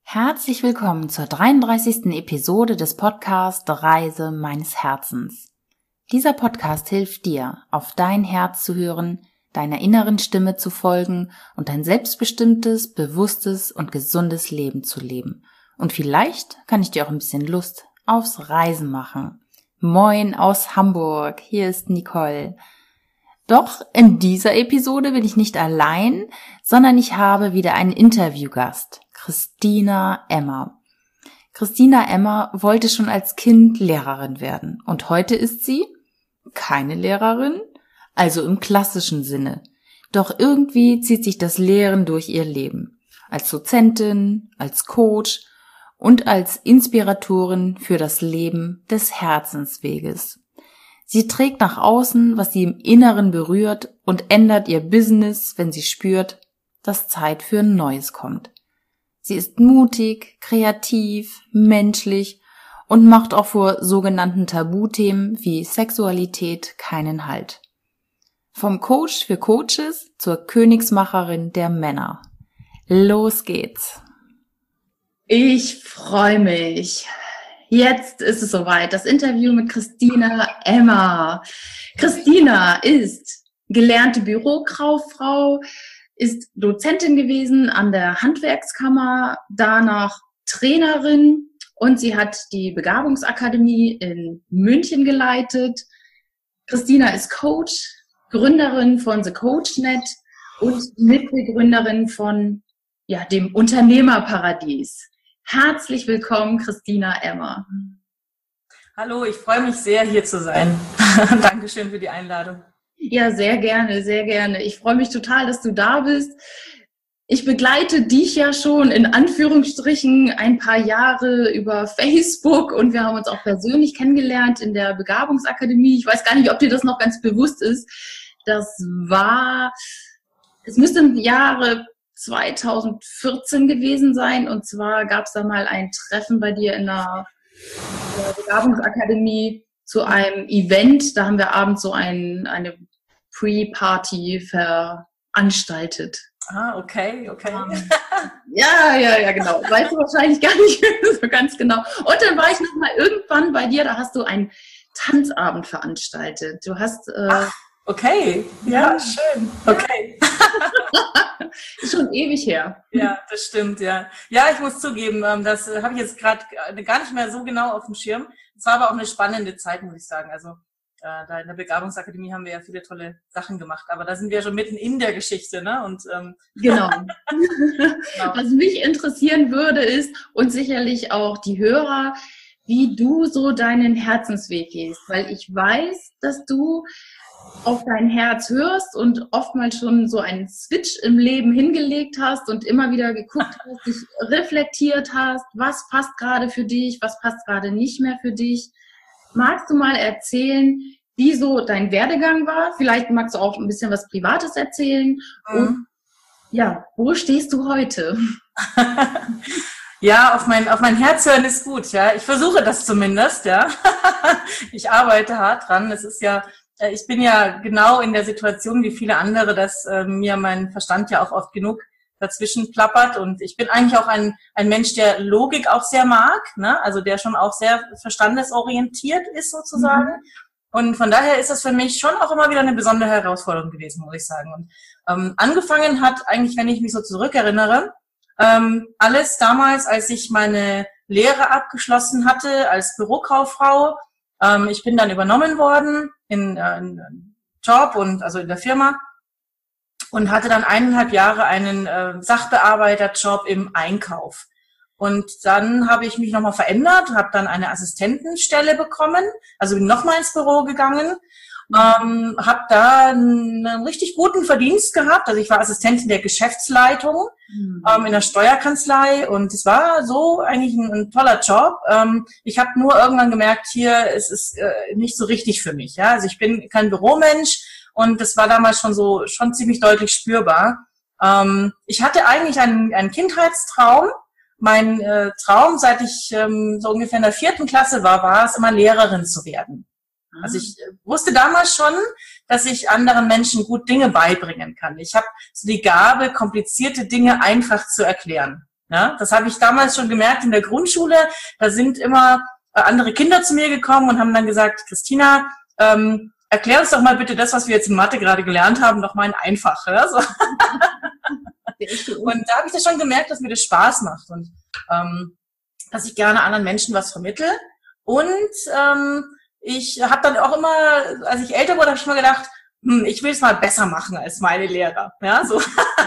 Herzlich willkommen zur 33. Episode des Podcasts Reise meines Herzens. Dieser Podcast hilft dir, auf dein Herz zu hören, deiner inneren Stimme zu folgen und ein selbstbestimmtes, bewusstes und gesundes Leben zu leben. Und vielleicht kann ich dir auch ein bisschen Lust aufs Reisen machen. Moin aus Hamburg, hier ist Nicole. Doch in dieser Episode bin ich nicht allein, sondern ich habe wieder einen Interviewgast, Christina Emmer. Christina Emmer wollte schon als Kind Lehrerin werden und heute ist sie keine Lehrerin, also im klassischen Sinne. Doch irgendwie zieht sich das Lehren durch ihr Leben. Als Dozentin, als Coach und als Inspiratorin für das Leben des Herzensweges. Sie trägt nach außen, was sie im Inneren berührt und ändert ihr Business, wenn sie spürt, dass Zeit für ein Neues kommt. Sie ist mutig, kreativ, menschlich und macht auch vor sogenannten Tabuthemen wie Sexualität keinen Halt. Vom Coach für Coaches zur Königsmacherin der Männer. Los geht's! Ich freue mich. Jetzt ist es soweit. Das Interview mit Christina Emmer. Christina ist gelernte Bürokauffrau, ist Dozentin gewesen an der Handwerkskammer, danach Trainerin und sie hat die Begabungsakademie in München geleitet. Christina ist Coach, Gründerin von The CoachNet und Mitbegründerin von dem Unternehmerparadies. Herzlich willkommen, Christina Emmer. Hallo, ich freue mich sehr, hier zu sein. Dankeschön für die Einladung. Ja, sehr gerne, sehr gerne. Ich freue mich total, dass du da bist. Ich begleite dich ja schon in Anführungsstrichen ein paar Jahre über Facebook und wir haben uns auch persönlich kennengelernt in der Begabungsakademie. Ich weiß gar nicht, ob dir das noch ganz bewusst ist. Es müsste im Jahre 2014 gewesen sein und zwar gab es da mal ein Treffen bei dir in der Begabungsakademie zu einem Event. Da haben wir abends so eine Pre-Party veranstaltet. Ah, okay. Ja, genau. Weißt du wahrscheinlich gar nicht so ganz genau. Und dann war ich noch mal irgendwann bei dir, da hast du einen Tanzabend veranstaltet. Du hast... okay. Ja, schön. Okay. Ist schon ewig her. Ja, das stimmt, ja. Ja, ich muss zugeben, das habe ich jetzt gerade gar nicht mehr so genau auf dem Schirm. Es war aber auch eine spannende Zeit, muss ich sagen. Also da in der Begabungsakademie haben wir ja viele tolle Sachen gemacht, aber da sind wir schon mitten in der Geschichte, ne? Und genau. Was mich interessieren würde ist, und sicherlich auch die Hörer, wie du so deinen Herzensweg gehst, weil ich weiß, dass du auf dein Herz hörst und oftmals schon so einen Switch im Leben hingelegt hast und immer wieder geguckt hast, dich reflektiert hast, was passt gerade für dich, was passt gerade nicht mehr für dich. Magst du mal erzählen, wie so dein Werdegang war? Vielleicht magst du auch ein bisschen was Privates erzählen. Und wo stehst du heute? Ja, auf mein Herz hören ist gut, ja. Ich versuche das zumindest, ja. Ich arbeite hart dran. Es ist ja, ich bin ja genau in der Situation wie viele andere, dass mir mein Verstand ja auch oft genug dazwischen plappert und ich bin eigentlich auch ein Mensch, der Logik auch sehr mag, ne? Also der schon auch sehr verstandesorientiert ist sozusagen. Und von daher ist das für mich schon auch immer wieder eine besondere Herausforderung gewesen, muss ich sagen. Und angefangen hat eigentlich, wenn ich mich so zurückerinnere, alles damals, als ich meine Lehre abgeschlossen hatte als Bürokauffrau. Ich bin dann übernommen worden in Job und also in der Firma und hatte dann 1,5 Jahre einen Sachbearbeiterjob im Einkauf. Und dann habe ich mich nochmal verändert, habe dann eine Assistentenstelle bekommen, also bin nochmal ins Büro gegangen, habe da einen richtig guten Verdienst gehabt. Also ich war Assistentin der Geschäftsleitung in der Steuerkanzlei und es war so eigentlich ein toller Job. Ich habe nur irgendwann gemerkt, hier, es ist nicht so richtig für mich. Ja? Also ich bin kein Büromensch und das war damals schon ziemlich deutlich spürbar. Ich hatte eigentlich einen Kindheitstraum. Mein Traum, seit ich so ungefähr in der 4. Klasse war es immer Lehrerin zu werden. Also ich wusste damals schon, dass ich anderen Menschen gut Dinge beibringen kann. Ich habe so die Gabe, komplizierte Dinge einfach zu erklären. Ja, das habe ich damals schon gemerkt in der Grundschule. Da sind immer andere Kinder zu mir gekommen und haben dann gesagt, Christina, erklär uns doch mal bitte das, was wir jetzt in Mathe gerade gelernt haben, doch mal in einfach. Ja? So. Und da habe ich das schon gemerkt, dass mir das Spaß macht und dass ich gerne anderen Menschen was vermittle. Und ich habe dann auch immer, als ich älter wurde, habe ich mir gedacht, ich will es mal besser machen als meine Lehrer. Ja, so.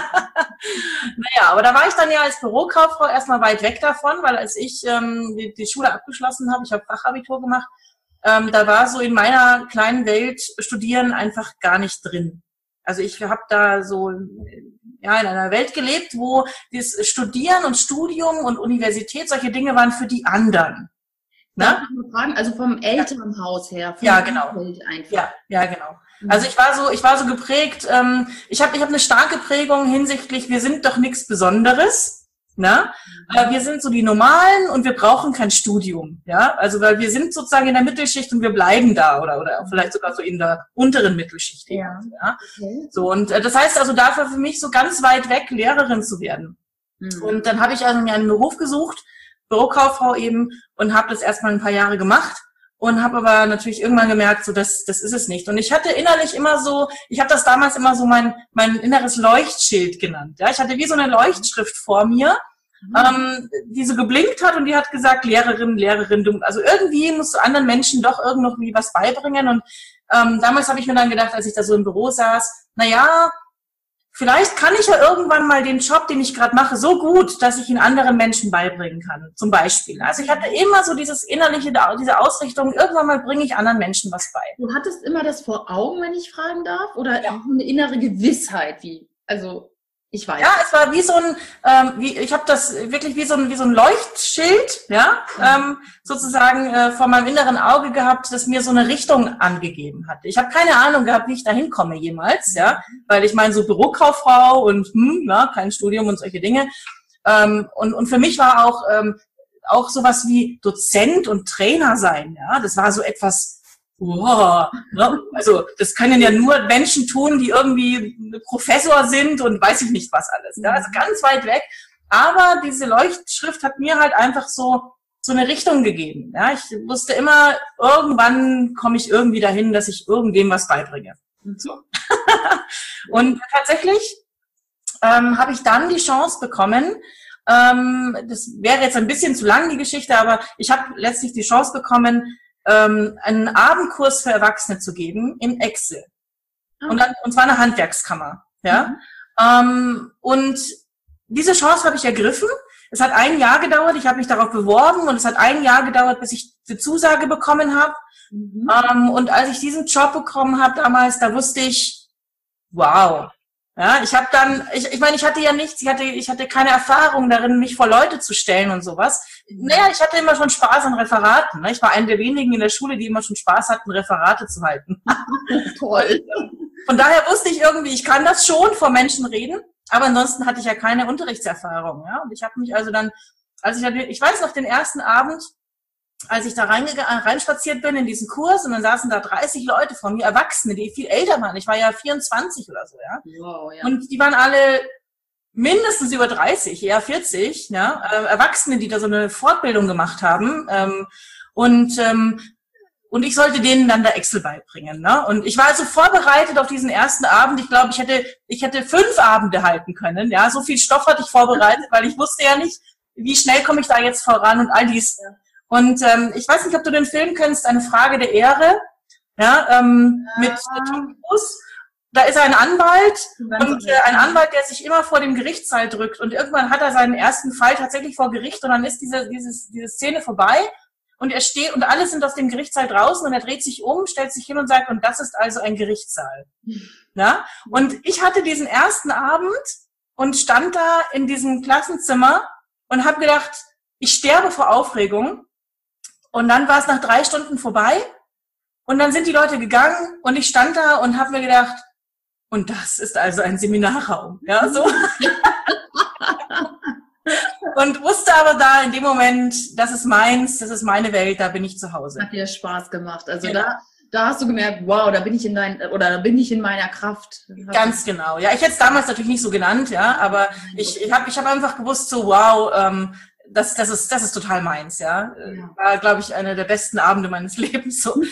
Naja, aber da war ich dann ja als Bürokauffrau erstmal weit weg davon, weil als ich die Schule abgeschlossen habe, ich habe Fachabitur gemacht, da war so in meiner kleinen Welt Studieren einfach gar nicht drin. Also ich habe da so ja in einer Welt gelebt, wo das Studieren und Studium und Universität, solche Dinge waren für die anderen. Darf ich mal fragen, also vom Elternhaus her? Ja, genau. Einfach. Ja, genau. Also ich war so geprägt, ich hab eine starke Prägung hinsichtlich, wir sind doch nichts Besonderes, ne? Wir sind so die Normalen und wir brauchen kein Studium, ja? Also weil wir sind sozusagen in der Mittelschicht und wir bleiben da oder vielleicht sogar so in der unteren Mittelschicht. Ja. Okay. So, und das heißt also dafür für mich so ganz weit weg, Lehrerin zu werden. Und dann habe ich also mir einen Beruf gesucht, Bürokauffrau eben, und habe das erstmal ein paar Jahre gemacht und habe aber natürlich irgendwann gemerkt, so das ist es nicht. Und ich hatte innerlich immer so, ich habe das damals immer so mein inneres Leuchtschild genannt. Ja, ich hatte wie so eine Leuchtschrift vor mir, die so geblinkt hat und die hat gesagt, Lehrerin, du, also irgendwie musst du anderen Menschen doch irgendwie was beibringen. Und damals habe ich mir dann gedacht, als ich da so im Büro saß, naja, vielleicht kann ich ja irgendwann mal den Job, den ich gerade mache, so gut, dass ich ihn anderen Menschen beibringen kann, zum Beispiel. Also ich hatte immer so dieses innerliche, diese Ausrichtung, irgendwann mal bringe ich anderen Menschen was bei. Du hattest immer das vor Augen, wenn ich fragen darf? Oder eine innere Gewissheit? Also ich weiß. Ja, es war wie so ein, ich habe das wirklich wie so ein Leuchtschild, ja, sozusagen vor meinem inneren Auge gehabt, das mir so eine Richtung angegeben hat. Ich habe keine Ahnung gehabt, wie ich da hinkomme jemals, ja, weil ich meine so Bürokauffrau und kein Studium und solche Dinge. Und für mich war auch sowas wie Dozent und Trainer sein, ja, das war so etwas. Wow, ne? Also das können ja nur Menschen tun, die irgendwie Professor sind und weiß ich nicht was alles. Ja? Also ganz weit weg. Aber diese Leuchtschrift hat mir halt einfach so eine Richtung gegeben. Ja? Ich wusste immer, irgendwann komme ich irgendwie dahin, dass ich irgendwem was beibringe. So. Und tatsächlich habe ich dann die Chance bekommen, das wäre jetzt ein bisschen zu lang, die Geschichte, aber ich habe letztlich die Chance bekommen, einen Abendkurs für Erwachsene zu geben in Excel. Und zwar eine Handwerkskammer. Ja? Und diese Chance habe ich ergriffen. Es hat 1 Jahr gedauert, ich habe mich darauf beworben und es hat 1 Jahr gedauert, bis ich die Zusage bekommen habe. Und als ich diesen Job bekommen habe damals, da wusste ich, wow. Ja, ich habe dann, ich meine, ich hatte ja nichts, ich hatte keine Erfahrung darin, mich vor Leute zu stellen und sowas. Naja, ich hatte immer schon Spaß an Referaten. Ne? Ich war eine der wenigen in der Schule, die immer schon Spaß hatten, Referate zu halten. Toll. Von daher wusste ich irgendwie, ich kann das schon, vor Menschen reden, aber ansonsten hatte ich ja keine Unterrichtserfahrung. Ja? Und ich habe mich also dann, ich weiß noch den ersten Abend, als ich da reinspaziert bin in diesen Kurs und dann saßen da 30 Leute vor mir, Erwachsene, die viel älter waren. Ich war ja 24 oder so, ja. Wow, ja. Und die waren alle mindestens über 30, eher 40, ja. Erwachsene, die da so eine Fortbildung gemacht haben. Und ich sollte denen dann da Excel beibringen, ne. Und ich war also vorbereitet auf diesen ersten Abend. Ich glaube, ich hätte 5 Abende halten können, ja. So viel Stoff hatte ich vorbereitet, weil ich wusste ja nicht, wie schnell komme ich da jetzt voran und all dies. Ja. Und ich weiß nicht, ob du den Film kennst, Eine Frage der Ehre, ja, mit Tom Cruise. Da ist ein Anwalt und ein Anwalt, der sich immer vor dem Gerichtssaal drückt und irgendwann hat er seinen ersten Fall tatsächlich vor Gericht und dann ist diese Szene vorbei und er steht und alle sind aus dem Gerichtssaal draußen und er dreht sich um, stellt sich hin und sagt, und das ist also ein Gerichtssaal. Ja? Und ich hatte diesen ersten Abend und stand da in diesem Klassenzimmer und habe gedacht, ich sterbe vor Aufregung. Und dann war es nach 3 Stunden vorbei und dann sind die Leute gegangen und ich stand da und habe mir gedacht, und das ist also ein Seminarraum, ja, so. Und wusste aber da in dem Moment, das ist meins, das ist meine Welt, da bin ich zu Hause. Hat dir Spaß gemacht. Also genau. da hast du gemerkt, wow, da bin ich in meiner Kraft. Ganz genau. Ja, ich hätte es damals natürlich nicht so genannt, ja, aber ich hab einfach gewusst, so wow, das ist total meins, ja. War, glaube ich, einer der besten Abende meines Lebens. So.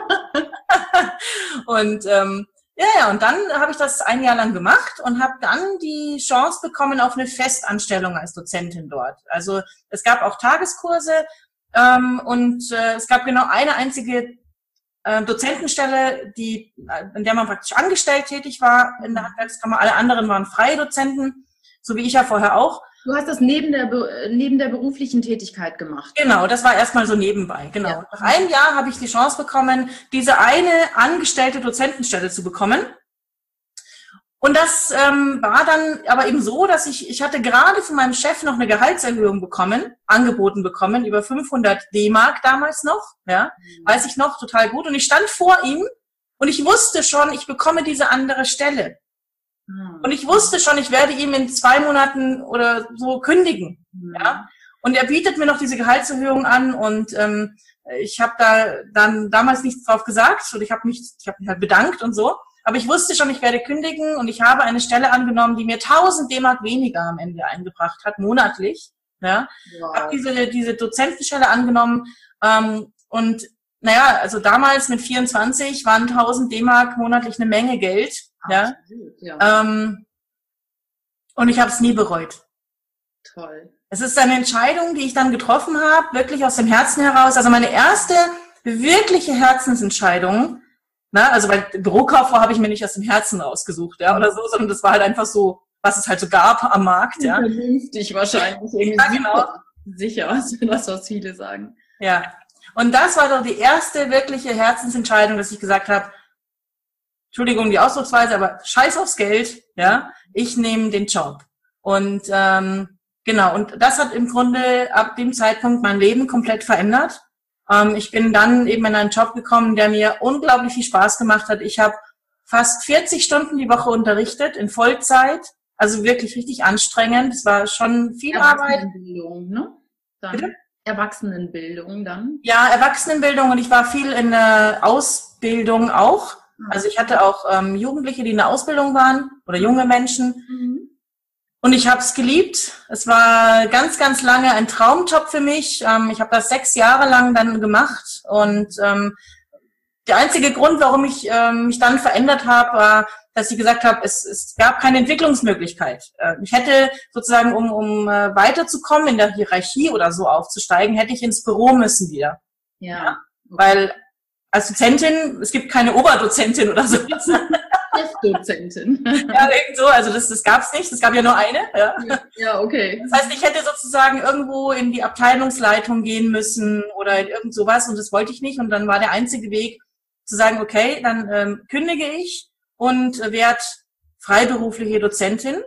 Und und dann habe ich das ein Jahr lang gemacht und habe dann die Chance bekommen auf eine Festanstellung als Dozentin dort. Also es gab auch Tageskurse und es gab genau eine einzige Dozentenstelle, in der man praktisch angestellt tätig war in der Handwerkskammer. Alle anderen waren freie Dozenten, so wie ich ja vorher auch. Du hast das neben der beruflichen Tätigkeit gemacht. Genau, das war erstmal so nebenbei. Genau. Ja. Nach einem Jahr habe ich die Chance bekommen, diese eine angestellte Dozentenstelle zu bekommen. Und das war dann aber eben so, dass ich hatte gerade von meinem Chef noch eine Gehaltserhöhung angeboten bekommen, über 500 D-Mark damals noch, ja, weiß ich noch, total gut. Und ich stand vor ihm und ich wusste schon, ich bekomme diese andere Stelle. Und ich wusste schon, ich werde ihm in 2 Monaten oder so kündigen. Ja? Und er bietet mir noch diese Gehaltserhöhung an und ich habe da dann damals nichts drauf gesagt und ich habe mich halt bedankt und so. Aber ich wusste schon, ich werde kündigen und ich habe eine Stelle angenommen, die mir 1000 D-Mark weniger am Ende eingebracht hat, monatlich. Ja? Wow. Habe diese Dozentenstelle angenommen und naja, also damals mit 24 waren 1000 D-Mark monatlich eine Menge Geld. Ja. Und ich habe es nie bereut. Toll. Es ist eine Entscheidung, die ich dann getroffen habe, wirklich aus dem Herzen heraus. Also meine erste wirkliche Herzensentscheidung, also bei Bürokauffrau habe ich mir nicht aus dem Herzen rausgesucht, ja, oder so, sondern das war halt einfach so, was es halt so gab am Markt, ja. Vernünftig wahrscheinlich. Ja, genau. Sicher, das, was viele sagen. Ja. Und das war doch die erste wirkliche Herzensentscheidung, dass ich gesagt habe, Entschuldigung die Ausdrucksweise, aber scheiß aufs Geld, ja, ich nehme den Job. Und genau, und das hat im Grunde ab dem Zeitpunkt mein Leben komplett verändert. Ich bin dann eben in einen Job gekommen, der mir unglaublich viel Spaß gemacht hat. Ich habe fast 40 Stunden die Woche unterrichtet, in Vollzeit, also wirklich richtig anstrengend. Es war schon viel Arbeit. Erwachsenenbildung, ne? Bitte? Erwachsenenbildung dann? Ja, Erwachsenenbildung und ich war viel in der Ausbildung auch. Also ich hatte auch Jugendliche, die in der Ausbildung waren oder junge Menschen. Und ich habe es geliebt. Es war ganz, ganz lange ein Traumjob für mich. Ich habe das 6 Jahre lang dann gemacht. Und der einzige Grund, warum ich mich dann verändert habe, war, dass ich gesagt habe, es gab keine Entwicklungsmöglichkeit. Ich hätte sozusagen, um weiterzukommen, in der Hierarchie oder so aufzusteigen, hätte ich ins Büro müssen wieder. Ja. Weil als Dozentin, es gibt keine Oberdozentin oder so. Chefdozentin. Ja, irgend so, also das gab's nicht, es gab ja nur eine. Ja, okay. Das heißt, ich hätte sozusagen irgendwo in die Abteilungsleitung gehen müssen oder in irgend sowas und das wollte ich nicht. Und dann war der einzige Weg zu sagen, okay, dann kündige ich und werde freiberufliche Dozentin.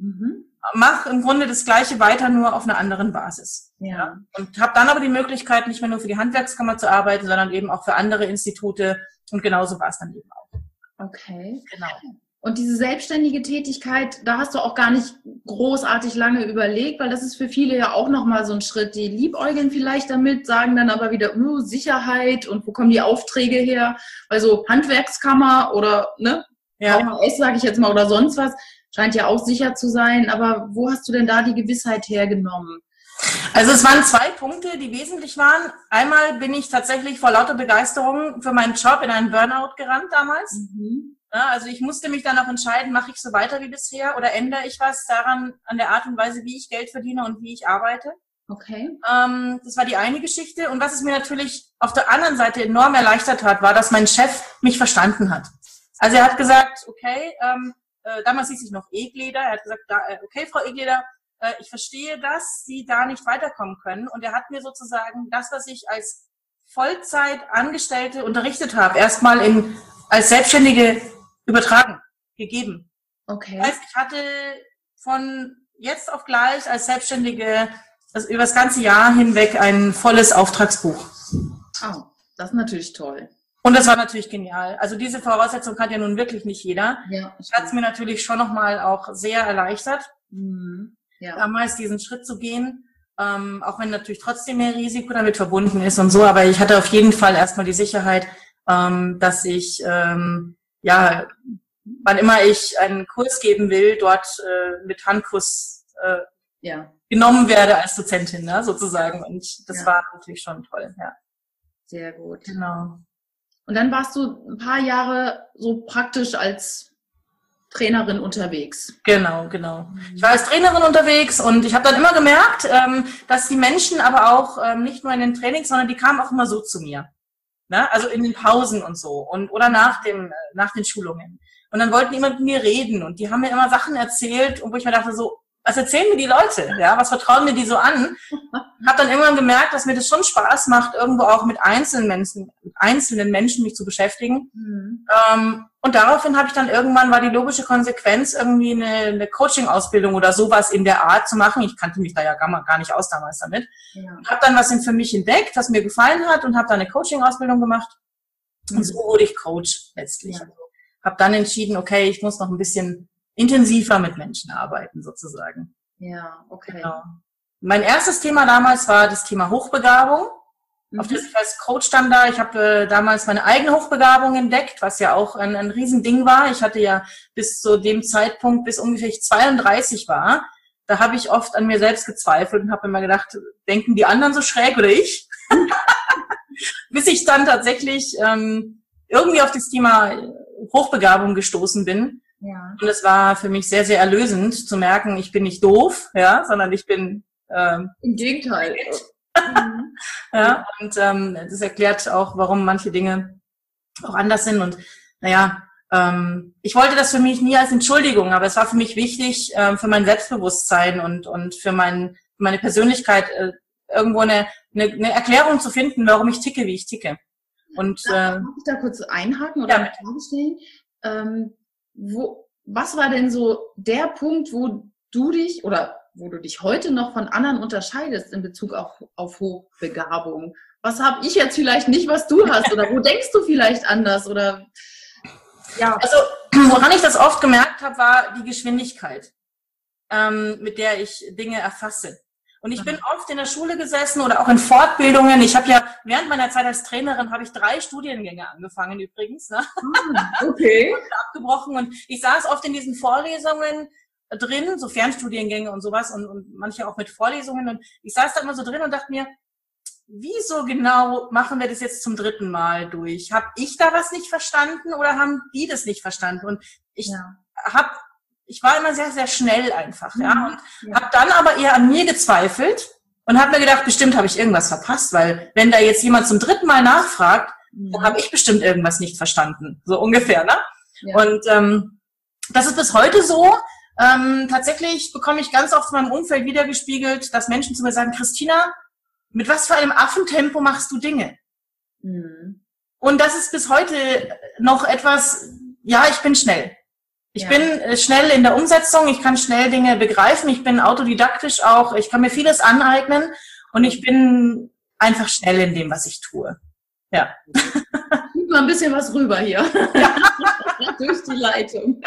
Mach im Grunde das Gleiche weiter, nur auf einer anderen Basis. Ja. Und habe dann aber die Möglichkeit, nicht mehr nur für die Handwerkskammer zu arbeiten, sondern eben auch für andere Institute. Und genauso war es dann eben auch. Okay. Genau. Und diese selbstständige Tätigkeit, da hast du auch gar nicht großartig lange überlegt, weil das ist für viele ja auch nochmal so ein Schritt. Die liebäugeln vielleicht damit, sagen dann aber wieder, Sicherheit und wo kommen die Aufträge her? Also Handwerkskammer oder, VHS, sage ich jetzt mal, oder sonst was, scheint ja auch sicher zu sein. Aber wo hast du denn da die Gewissheit hergenommen? Also es waren 2 Punkte, die wesentlich waren. Einmal bin ich tatsächlich vor lauter Begeisterung für meinen Job in einen Burnout gerannt damals. Ja, also ich musste mich dann auch entscheiden, mache ich so weiter wie bisher oder ändere ich was daran, an der Art und Weise, wie ich Geld verdiene und wie ich arbeite. Okay. Das war die eine Geschichte. Und was es mir natürlich auf der anderen Seite enorm erleichtert hat, war, dass mein Chef mich verstanden hat. Also er hat gesagt, okay, damals hieß ich noch Egleder, er hat gesagt, okay, Frau Egleder, ich verstehe, dass Sie da nicht weiterkommen können. Und er hat mir sozusagen das, was ich als Vollzeitangestellte unterrichtet habe, erstmal als Selbstständige übertragen, gegeben. Okay. Das heißt, ich hatte von jetzt auf gleich als Selbstständige über das ganze Jahr hinweg ein volles Auftragsbuch. Oh, das ist natürlich toll. Und das war natürlich genial. Also diese Voraussetzung hat ja nun wirklich nicht jeder. Ja, das hat es mir natürlich schon nochmal auch sehr erleichtert, damals diesen Schritt zu gehen. Auch wenn natürlich trotzdem mehr Risiko damit verbunden ist und so. Aber ich hatte auf jeden Fall erstmal die Sicherheit, dass ich, ja, wann immer ich einen Kurs geben will, dort mit Handkuss genommen werde als Dozentin, ne, sozusagen. Und das war natürlich schon toll, ja. Sehr gut. Genau. Und dann warst du ein paar Jahre so praktisch als Trainerin unterwegs. Genau. Ich war als Trainerin unterwegs und ich habe dann immer gemerkt, dass die Menschen aber auch nicht nur in den Trainings, sondern die kamen auch immer so zu mir. Ne? Also in den Pausen und so oder nach den Schulungen. Und dann wollten die immer mit mir reden und die haben mir immer Sachen erzählt, wo ich mir dachte so, was erzählen mir die Leute? Ja, was vertrauen mir die so an? Habe dann irgendwann gemerkt, dass mir das schon Spaß macht, irgendwo auch mit einzelnen Menschen mich zu beschäftigen. Und daraufhin habe ich dann irgendwann, war die logische Konsequenz, irgendwie eine Coaching-Ausbildung oder sowas in der Art zu machen. Ich kannte mich da ja gar nicht aus damals damit. Ja. Habe dann was für mich entdeckt, was mir gefallen hat und habe dann eine Coaching-Ausbildung gemacht. Und so wurde ich Coach letztlich. Ja. Habe dann entschieden, okay, ich muss noch ein bisschen intensiver mit Menschen arbeiten, sozusagen. Ja, okay. Genau. Mein erstes Thema damals war das Thema Hochbegabung, auf das ich als Coach dann da. Ich habe damals meine eigene Hochbegabung entdeckt, was ja auch ein Riesending war. Ich hatte ja bis zu dem Zeitpunkt, bis ungefähr ich 32 war, da habe ich oft an mir selbst gezweifelt und habe immer gedacht, denken die anderen so schräg oder ich? Bis ich dann tatsächlich irgendwie auf das Thema Hochbegabung gestoßen bin. Ja. Und es war für mich sehr, sehr erlösend zu merken, ich bin nicht doof, ja, sondern ich bin im Gegenteil. Ja, und das erklärt auch, warum manche Dinge auch anders sind. Und naja, ich wollte das für mich nie als Entschuldigung, aber es war für mich wichtig, für mein Selbstbewusstsein und für meine Persönlichkeit irgendwo eine Erklärung zu finden, warum ich ticke, wie ich ticke. Und darf ich da kurz einhaken oder eine Frage stellen? Was war denn so der Punkt, wo du dich heute noch von anderen unterscheidest in Bezug auf Hochbegabung? Was habe ich jetzt vielleicht nicht, was du hast? Oder wo denkst du vielleicht anders? Oder ja. Also woran ich das oft gemerkt habe, war die Geschwindigkeit, mit der ich Dinge erfasse. Und ich bin oft in der Schule gesessen oder auch in Fortbildungen. Ich habe ja während meiner Zeit als Trainerin habe ich 3 Studiengänge angefangen übrigens. Ne? Okay. Und abgebrochen. Und ich saß oft in diesen Vorlesungen drin, so Fernstudiengänge und sowas und manche auch mit Vorlesungen. Und ich saß da immer so drin und dachte mir, wieso genau machen wir das jetzt zum 3. Mal durch? Habe ich da was nicht verstanden oder haben die das nicht verstanden? Und ich war immer sehr, sehr schnell einfach, ja, und habe dann aber eher an mir gezweifelt und habe mir gedacht, bestimmt habe ich irgendwas verpasst, weil wenn da jetzt jemand zum 3. Mal nachfragt, dann habe ich bestimmt irgendwas nicht verstanden, so ungefähr, ne? Ja. Und das ist bis heute so. Tatsächlich bekomme ich ganz oft in meinem Umfeld wiedergespiegelt, dass Menschen zu mir sagen, Christina, mit was für einem Affentempo machst du Dinge? Und das ist bis heute noch etwas, ja, ich bin schnell. Ich bin schnell in der Umsetzung, ich kann schnell Dinge begreifen, ich bin autodidaktisch auch, ich kann mir vieles aneignen und ich bin einfach schnell in dem, was ich tue. Ja. Gib mal ein bisschen was rüber hier. Ja. Durch die Leitung.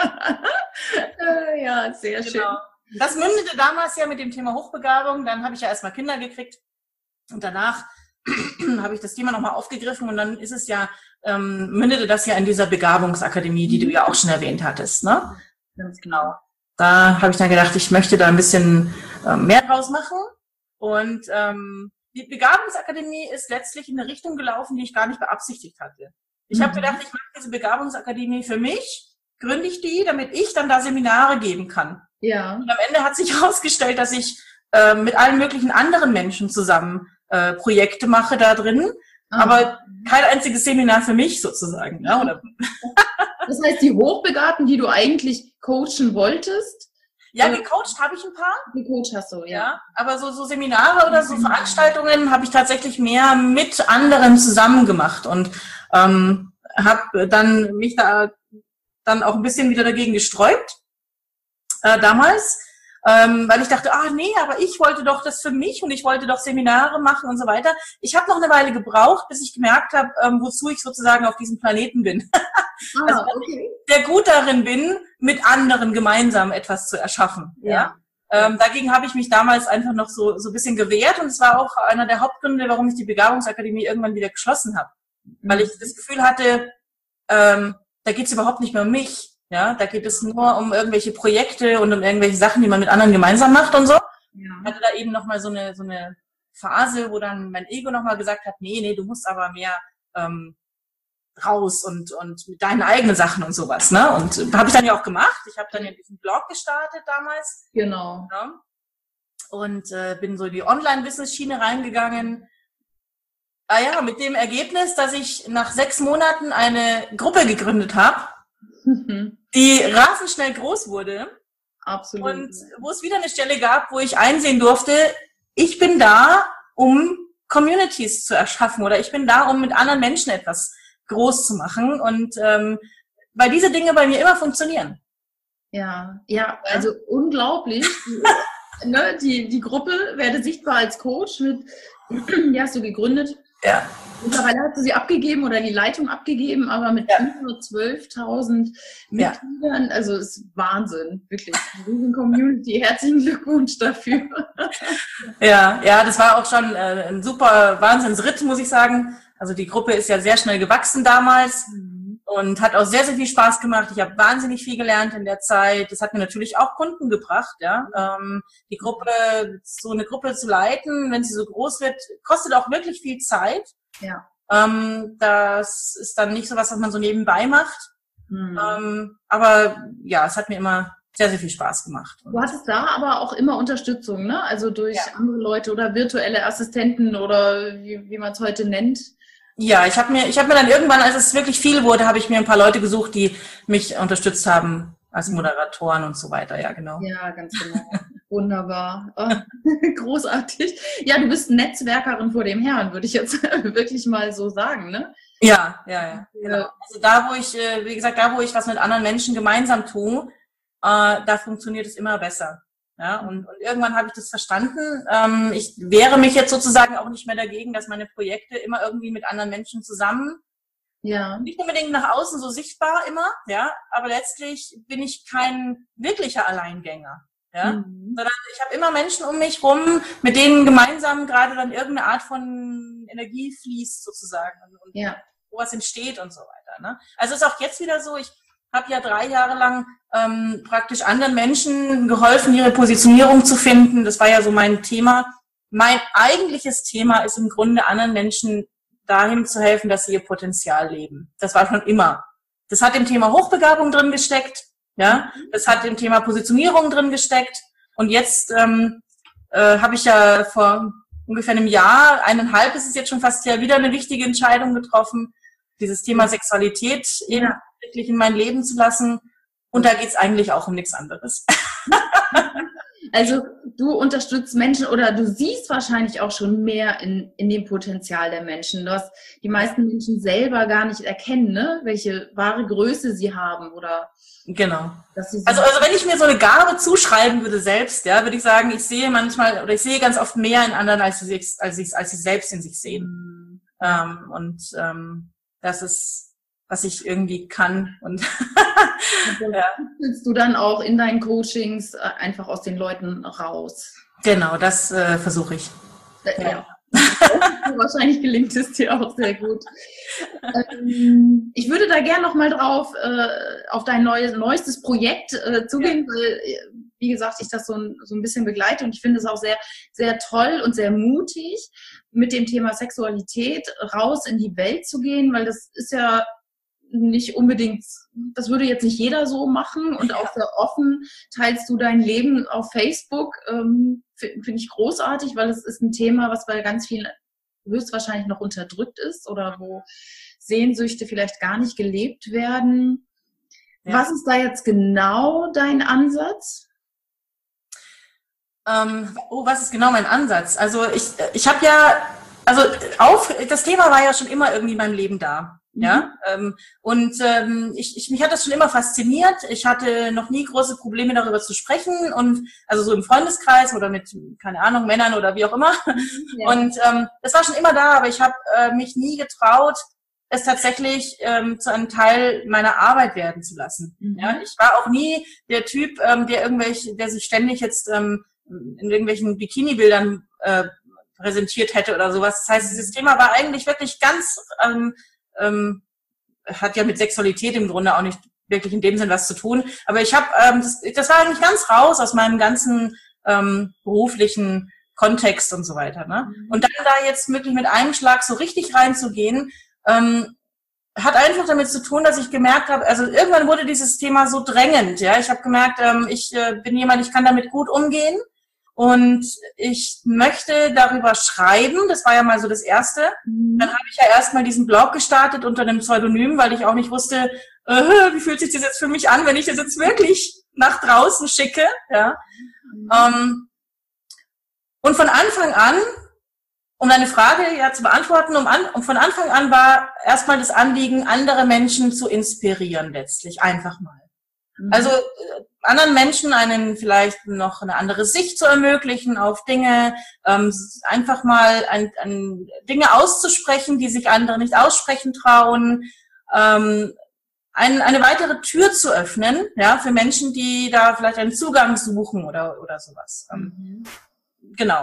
Ja, sehr schön. Das mündete damals ja mit dem Thema Hochbegabung, dann habe ich ja erstmal Kinder gekriegt und danach habe ich das Thema nochmal aufgegriffen und dann ist es ja, mündete das ja in dieser Begabungsakademie, die du ja auch schon erwähnt hattest, ne? Ganz genau. Da habe ich dann gedacht, ich möchte da ein bisschen mehr draus machen und die Begabungsakademie ist letztlich in eine Richtung gelaufen, die ich gar nicht beabsichtigt hatte. Ich habe gedacht, ich mache diese Begabungsakademie für mich, gründe ich die, damit ich dann da Seminare geben kann. Ja. Und am Ende hat sich herausgestellt, dass ich mit allen möglichen anderen Menschen zusammen Projekte mache da drin, aber kein einziges Seminar für mich sozusagen. Ja, oder? Das heißt, die Hochbegabten, die du eigentlich coachen wolltest? Ja, gecoacht habe ich ein paar. Gecoacht hast du, ja. Aber so Seminare oder so Veranstaltungen habe ich tatsächlich mehr mit anderen zusammen gemacht und habe dann mich da dann auch ein bisschen wieder dagegen gesträubt damals. Weil ich dachte, nee, aber ich wollte doch das für mich und ich wollte doch Seminare machen und so weiter. Ich habe noch eine Weile gebraucht, bis ich gemerkt habe, wozu ich sozusagen auf diesem Planeten bin. Also, okay. Der gut darin bin, mit anderen gemeinsam etwas zu erschaffen. Ja. Dagegen habe ich mich damals einfach noch so ein bisschen gewehrt und es war auch einer der Hauptgründe, warum ich die Begabungsakademie irgendwann wieder geschlossen habe. weil ich das Gefühl hatte, da geht es überhaupt nicht mehr um mich. Ja, da geht es nur um irgendwelche Projekte und um irgendwelche Sachen, die man mit anderen gemeinsam macht und so. Ja. Ich hatte da eben nochmal so eine Phase, wo dann mein Ego nochmal gesagt hat, nee, du musst aber mehr raus und mit deinen eigenen Sachen und sowas, ne? Und habe ich dann ja auch gemacht. Ich habe dann ja diesen Blog gestartet damals. Genau. Ja? Und bin so in die Online-Business-Schiene reingegangen. Ja, mit dem Ergebnis, dass ich nach 6 Monaten eine Gruppe gegründet habe, die rasend schnell groß wurde. Absolut. Und wo es wieder eine Stelle gab, wo ich einsehen durfte, ich bin da, um Communities zu erschaffen oder ich bin da, um mit anderen Menschen etwas groß zu machen und weil diese Dinge bei mir immer funktionieren. Ja, also unglaublich. Die Gruppe Werde sichtbar als Coach die hast du gegründet. Ja. Mittlerweile hast du sie abgegeben oder die Leitung abgegeben, aber mit über 12.000 Mitgliedern, also ist Wahnsinn, wirklich. Eine riesen Community. Herzlichen Glückwunsch dafür. Ja, das war auch schon ein super Wahnsinnsritt, muss ich sagen. Also die Gruppe ist ja sehr schnell gewachsen damals und hat auch sehr, sehr viel Spaß gemacht. Ich habe wahnsinnig viel gelernt in der Zeit. Das hat mir natürlich auch Kunden gebracht, ja. So eine Gruppe zu leiten, wenn sie so groß wird, kostet auch wirklich viel Zeit. Ja. Das ist dann nicht so was man so nebenbei macht. Aber ja, es hat mir immer sehr, sehr viel Spaß gemacht. Du hattest da aber auch immer Unterstützung, ne? Also durch andere Leute oder virtuelle Assistenten oder wie man es heute nennt. Ja, ich hab mir dann irgendwann, als es wirklich viel wurde, habe ich mir ein paar Leute gesucht, die mich unterstützt haben als Moderatoren und so weiter. Ja, genau. Ja, ganz genau. Wunderbar. Oh, großartig. Ja, du bist Netzwerkerin vor dem Herrn, würde ich jetzt wirklich mal so sagen, ne? Ja. Genau. Also da, wo ich, wie gesagt, wo ich was mit anderen Menschen gemeinsam tue, da funktioniert es immer besser. Ja, und irgendwann habe ich das verstanden. Ich wehre mich jetzt sozusagen auch nicht mehr dagegen, dass meine Projekte immer irgendwie mit anderen Menschen zusammen, nicht unbedingt nach außen so sichtbar immer, ja, aber letztlich bin ich kein wirklicher Alleingänger, ja, sondern ich habe immer Menschen um mich rum, mit denen gemeinsam gerade dann irgendeine Art von Energie fließt sozusagen und wo was entsteht und so weiter. Ne? Also ist auch jetzt wieder so, ich habe ja 3 Jahre lang praktisch anderen Menschen geholfen, ihre Positionierung zu finden. Das war ja so mein Thema. Mein eigentliches Thema ist im Grunde, anderen Menschen dahin zu helfen, dass sie ihr Potenzial leben. Das war schon immer. Das hat im Thema Hochbegabung drin gesteckt. Ja, das hat im Thema Positionierung drin gesteckt. Und jetzt habe ich ja vor ungefähr einem Jahr, 1,5 ist es jetzt schon fast ja wieder eine wichtige Entscheidung getroffen, dieses Thema Sexualität eben wirklich in mein Leben zu lassen. Und da geht's eigentlich auch um nichts anderes. Also du unterstützt Menschen oder du siehst wahrscheinlich auch schon mehr in dem Potenzial der Menschen, was die meisten Menschen selber gar nicht erkennen, ne? Welche wahre Größe sie haben oder genau. Also wenn ich mir so eine Gabe zuschreiben würde selbst, ja, würde ich sagen, ich sehe manchmal oder ich sehe ganz oft mehr in anderen, als sie selbst in sich sehen. Das ist, was ich irgendwie kann. Und willst du dann auch in deinen Coachings einfach aus den Leuten raus? Genau, das versuche ich. Ja. Wahrscheinlich gelingt es dir auch sehr gut. Ich würde da gerne nochmal drauf auf dein neuestes Projekt zugehen, weil, wie gesagt, ich das so ein bisschen begleite und ich finde es auch sehr, sehr toll und sehr mutig, mit dem Thema Sexualität raus in die Welt zu gehen, weil das ist ja nicht unbedingt, das würde jetzt nicht jeder so machen und auch sehr offen teilst du dein Leben auf Facebook, finde ich großartig, weil es ist ein Thema, was bei ganz vielen höchstwahrscheinlich noch unterdrückt ist oder wo Sehnsüchte vielleicht gar nicht gelebt werden. Ja. Was ist da jetzt genau dein Ansatz? Was ist genau mein Ansatz? Also ich habe ja, also das Thema war ja schon immer irgendwie in meinem Leben da. Ja, mich hat das schon immer fasziniert. Ich hatte noch nie große Probleme darüber zu sprechen und also so im Freundeskreis oder mit, keine Ahnung, Männern oder wie auch immer. Ja. Und das war schon immer da, aber ich habe mich nie getraut, es tatsächlich zu einem Teil meiner Arbeit werden zu lassen. Ja, ich war auch nie der Typ, der sich ständig jetzt in irgendwelchen Bikini-Bildern präsentiert hätte oder sowas. Das heißt, dieses Thema war eigentlich wirklich ganz hat ja mit Sexualität im Grunde auch nicht wirklich in dem Sinn was zu tun. Aber ich habe, das war eigentlich ganz raus aus meinem ganzen beruflichen Kontext und so weiter. Ne? Und dann da jetzt wirklich mit einem Schlag so richtig reinzugehen, hat einfach damit zu tun, dass ich gemerkt habe, also irgendwann wurde dieses Thema so drängend. Ja, ich habe gemerkt, ich bin jemand, ich kann damit gut umgehen und ich möchte darüber schreiben. Das war ja mal so das Erste. Dann habe ich ja erstmal diesen Blog gestartet unter einem Pseudonym, weil ich auch nicht wusste, wie fühlt sich das jetzt für mich an, wenn ich das jetzt wirklich nach draußen schicke. Ja. Und von Anfang an, um deine Frage ja zu beantworten, von Anfang an war erstmal das Anliegen, andere Menschen zu inspirieren letztlich, einfach mal. Also anderen Menschen vielleicht noch eine andere Sicht zu ermöglichen auf Dinge, einfach mal Dinge auszusprechen, die sich andere nicht aussprechen trauen, eine weitere Tür zu öffnen, ja, für Menschen, die da vielleicht einen Zugang suchen oder sowas. Genau.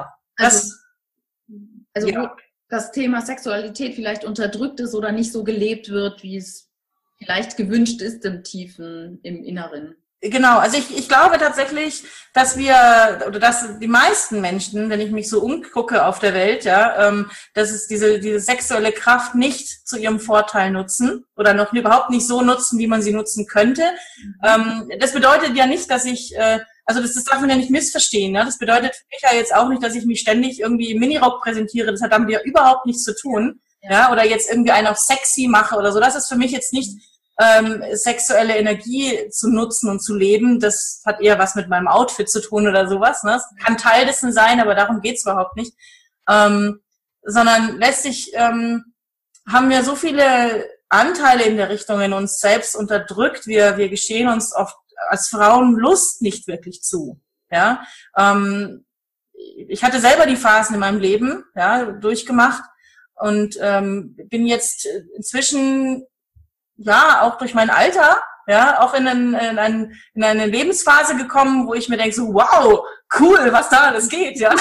Also ja. Das Thema Sexualität vielleicht unterdrückt ist oder nicht so gelebt wird, wie es vielleicht gewünscht ist im Inneren. Genau, also ich glaube tatsächlich, dass die meisten Menschen, wenn ich mich so umgucke auf der Welt, ja, dass es diese sexuelle Kraft nicht zu ihrem Vorteil nutzen oder noch überhaupt nicht so nutzen, wie man sie nutzen könnte. Das bedeutet ja nicht, dass das darf man ja nicht missverstehen. Ne? Das bedeutet für mich ja jetzt auch nicht, dass ich mich ständig irgendwie im Minirock präsentiere. Das hat damit ja überhaupt nichts zu tun. Ja? Oder jetzt irgendwie einen auf sexy mache oder so. Das ist für mich jetzt nicht sexuelle Energie zu nutzen und zu leben. Das hat eher was mit meinem Outfit zu tun oder sowas. Ne? Das kann Teil dessen sein, aber darum geht's überhaupt nicht. Sondern letztlich haben wir so viele Anteile in der Richtung in uns selbst unterdrückt. Wir gestehen uns oft als Frauen Lust nicht wirklich zu. Ja, ich hatte selber die Phasen in meinem Leben, ja, durchgemacht und bin jetzt inzwischen, ja, auch durch mein Alter, ja, auch in eine Lebensphase gekommen, wo ich mir denke so, wow, cool, was da alles geht, ja.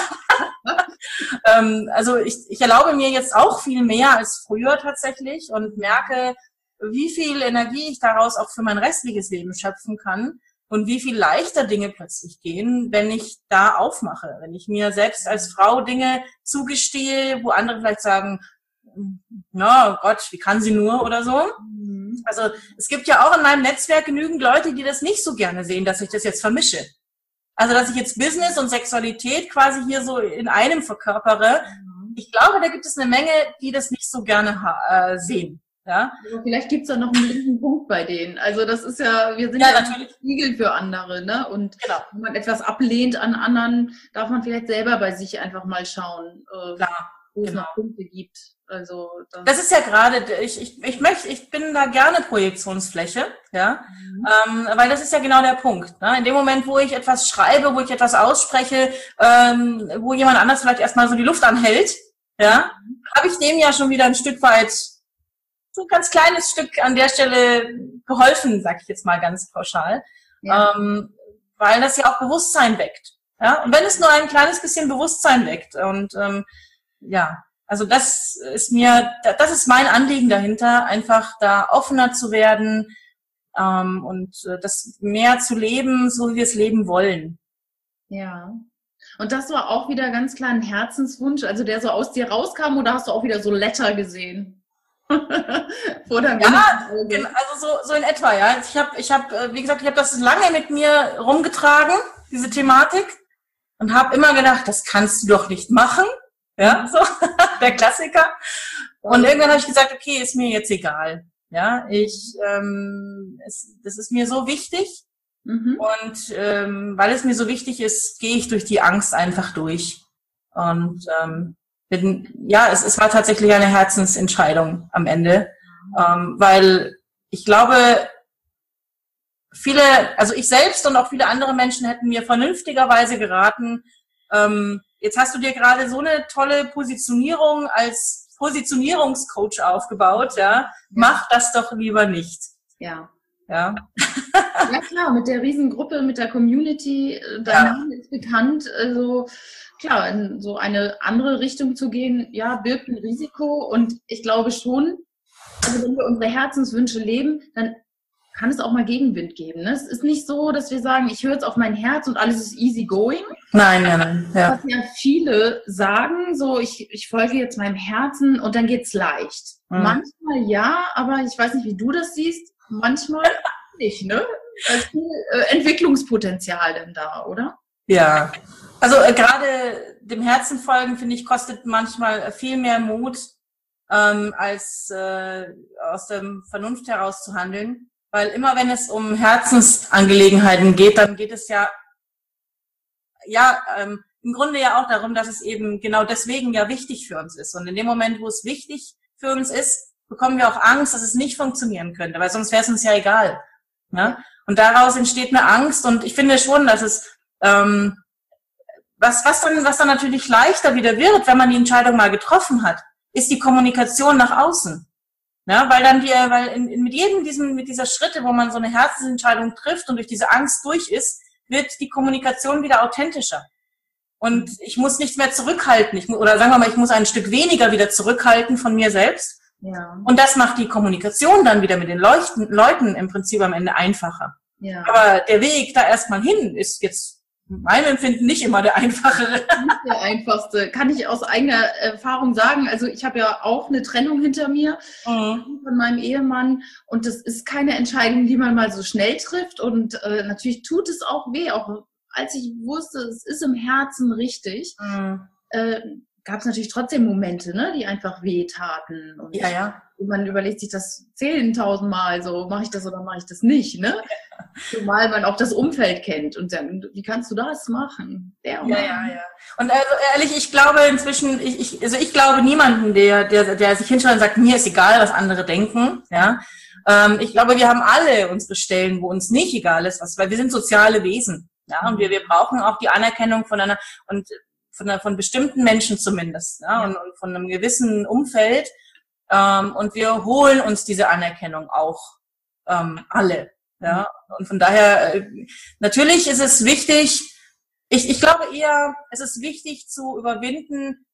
Also ich erlaube mir jetzt auch viel mehr als früher tatsächlich und merke, wie viel Energie ich daraus auch für mein restliches Leben schöpfen kann und wie viel leichter Dinge plötzlich gehen, wenn ich da aufmache, wenn ich mir selbst als Frau Dinge zugestehe, wo andere vielleicht sagen, na Gott, wie kann sie nur oder so. Also es gibt ja auch in meinem Netzwerk genügend Leute, die das nicht so gerne sehen, dass ich das jetzt vermische. Also dass ich jetzt Business und Sexualität quasi hier so in einem verkörpere. Ich glaube, da gibt es eine Menge, die das nicht so gerne sehen. Ja? Also vielleicht gibt es da noch einen blinden Punkt bei denen. Also das ist ja, wir sind ja natürlich Spiegel für andere, ne? Und genau. Wenn man etwas ablehnt an anderen, darf man vielleicht selber bei sich einfach mal schauen, wo es noch Punkte gibt. Also das ist ja gerade, ich bin da gerne Projektionsfläche, ja, weil das ist ja genau der Punkt. Ne? In dem Moment, wo ich etwas schreibe, wo ich etwas ausspreche, wo jemand anders vielleicht erstmal so die Luft anhält, ja, habe ich dem ja schon wieder ein Stück weit, so ein ganz kleines Stück an der Stelle geholfen, sag ich jetzt mal ganz pauschal, weil das ja auch Bewusstsein weckt. Ja? Und wenn es nur ein kleines bisschen Bewusstsein weckt und also das ist mein Anliegen dahinter, einfach da offener zu werden und das mehr zu leben, so wie wir es leben wollen. Ja. Und das war auch wieder ganz klar ein Herzenswunsch, also der so aus dir rauskam, oder hast du auch wieder so Letter gesehen? Also so in etwa, ja. Ich habe, wie gesagt, ich habe das lange mit mir rumgetragen, diese Thematik, und habe immer gedacht, das kannst du doch nicht machen. Ja, so der Klassiker. Und irgendwann habe ich gesagt, okay, ist mir jetzt egal. Ja, das ist mir so wichtig. Und weil es mir so wichtig ist, gehe ich durch die Angst einfach durch. Und es war tatsächlich eine Herzensentscheidung am Ende, weil ich glaube, also ich selbst und auch viele andere Menschen hätten mir vernünftigerweise geraten, jetzt hast du dir gerade so eine tolle Positionierung als Positionierungscoach aufgebaut, ja. Mach das doch lieber nicht. Ja. Ja. Ja klar, mit der Riesengruppe, mit der Community, dein Name ist bekannt, also klar, in so eine andere Richtung zu gehen, ja, birgt ein Risiko, und ich glaube schon, also wenn wir unsere Herzenswünsche leben, dann kann es auch mal Gegenwind geben. Ne? Es ist nicht so, dass wir sagen, ich höre jetzt auf mein Herz und alles ist easy going. Nein. Ja. Was ja viele sagen, so ich folge jetzt meinem Herzen und dann geht's leicht. Manchmal ja, aber ich weiß nicht, wie du das siehst. Manchmal nicht, ne? Da ist viel Entwicklungspotenzial denn da, oder? Ja, also gerade dem Herzen folgen, finde ich, kostet manchmal viel mehr Mut, als aus der Vernunft heraus zu handeln. Weil immer wenn es um Herzensangelegenheiten geht, dann geht es im Grunde ja auch darum, dass es eben genau deswegen ja wichtig für uns ist. Und in dem Moment, wo es wichtig für uns ist, bekommen wir auch Angst, dass es nicht funktionieren könnte, weil sonst wäre es uns ja egal. Ne? Und daraus entsteht eine Angst und ich finde schon, dass es was dann natürlich leichter wieder wird, wenn man die Entscheidung mal getroffen hat, ist die Kommunikation nach außen. Ja, weil mit dieser Schritte, wo man so eine Herzensentscheidung trifft und durch diese Angst durch ist, wird die Kommunikation wieder authentischer. Und ich muss nichts mehr zurückhalten. Oder sagen wir mal, ich muss ein Stück weniger wieder zurückhalten von mir selbst. Ja. Und das macht die Kommunikation dann wieder mit den Leuten im Prinzip am Ende einfacher. Ja. Aber der Weg da erstmal hin ist jetzt meinem Empfinden nicht immer der einfachere. Nicht der einfachste. Kann ich aus eigener Erfahrung sagen. Also ich habe ja auch eine Trennung hinter mir von meinem Ehemann und das ist keine Entscheidung, die man mal so schnell trifft und natürlich tut es auch weh, auch als ich wusste, es ist im Herzen richtig, gab es natürlich trotzdem Momente, ne, die einfach wehtaten. Und man überlegt sich das 10.000 Mal, so mache ich das oder mache ich das nicht, ne? Zumal man auch das Umfeld kennt und dann, wie kannst du das machen? Ja. Und also ehrlich, ich glaube inzwischen, ich glaube niemanden, der sich hinschaut und sagt, mir ist egal, was andere denken, ja. Ich glaube, wir haben alle unsere Stellen, wo uns nicht egal ist, weil wir sind soziale Wesen, ja, und wir brauchen auch die Anerkennung von bestimmten Menschen zumindest, ja, und von einem gewissen Umfeld, und wir holen uns diese Anerkennung auch alle. Ja, und von daher, natürlich ist es wichtig, ich glaube eher, es ist wichtig zu überwinden,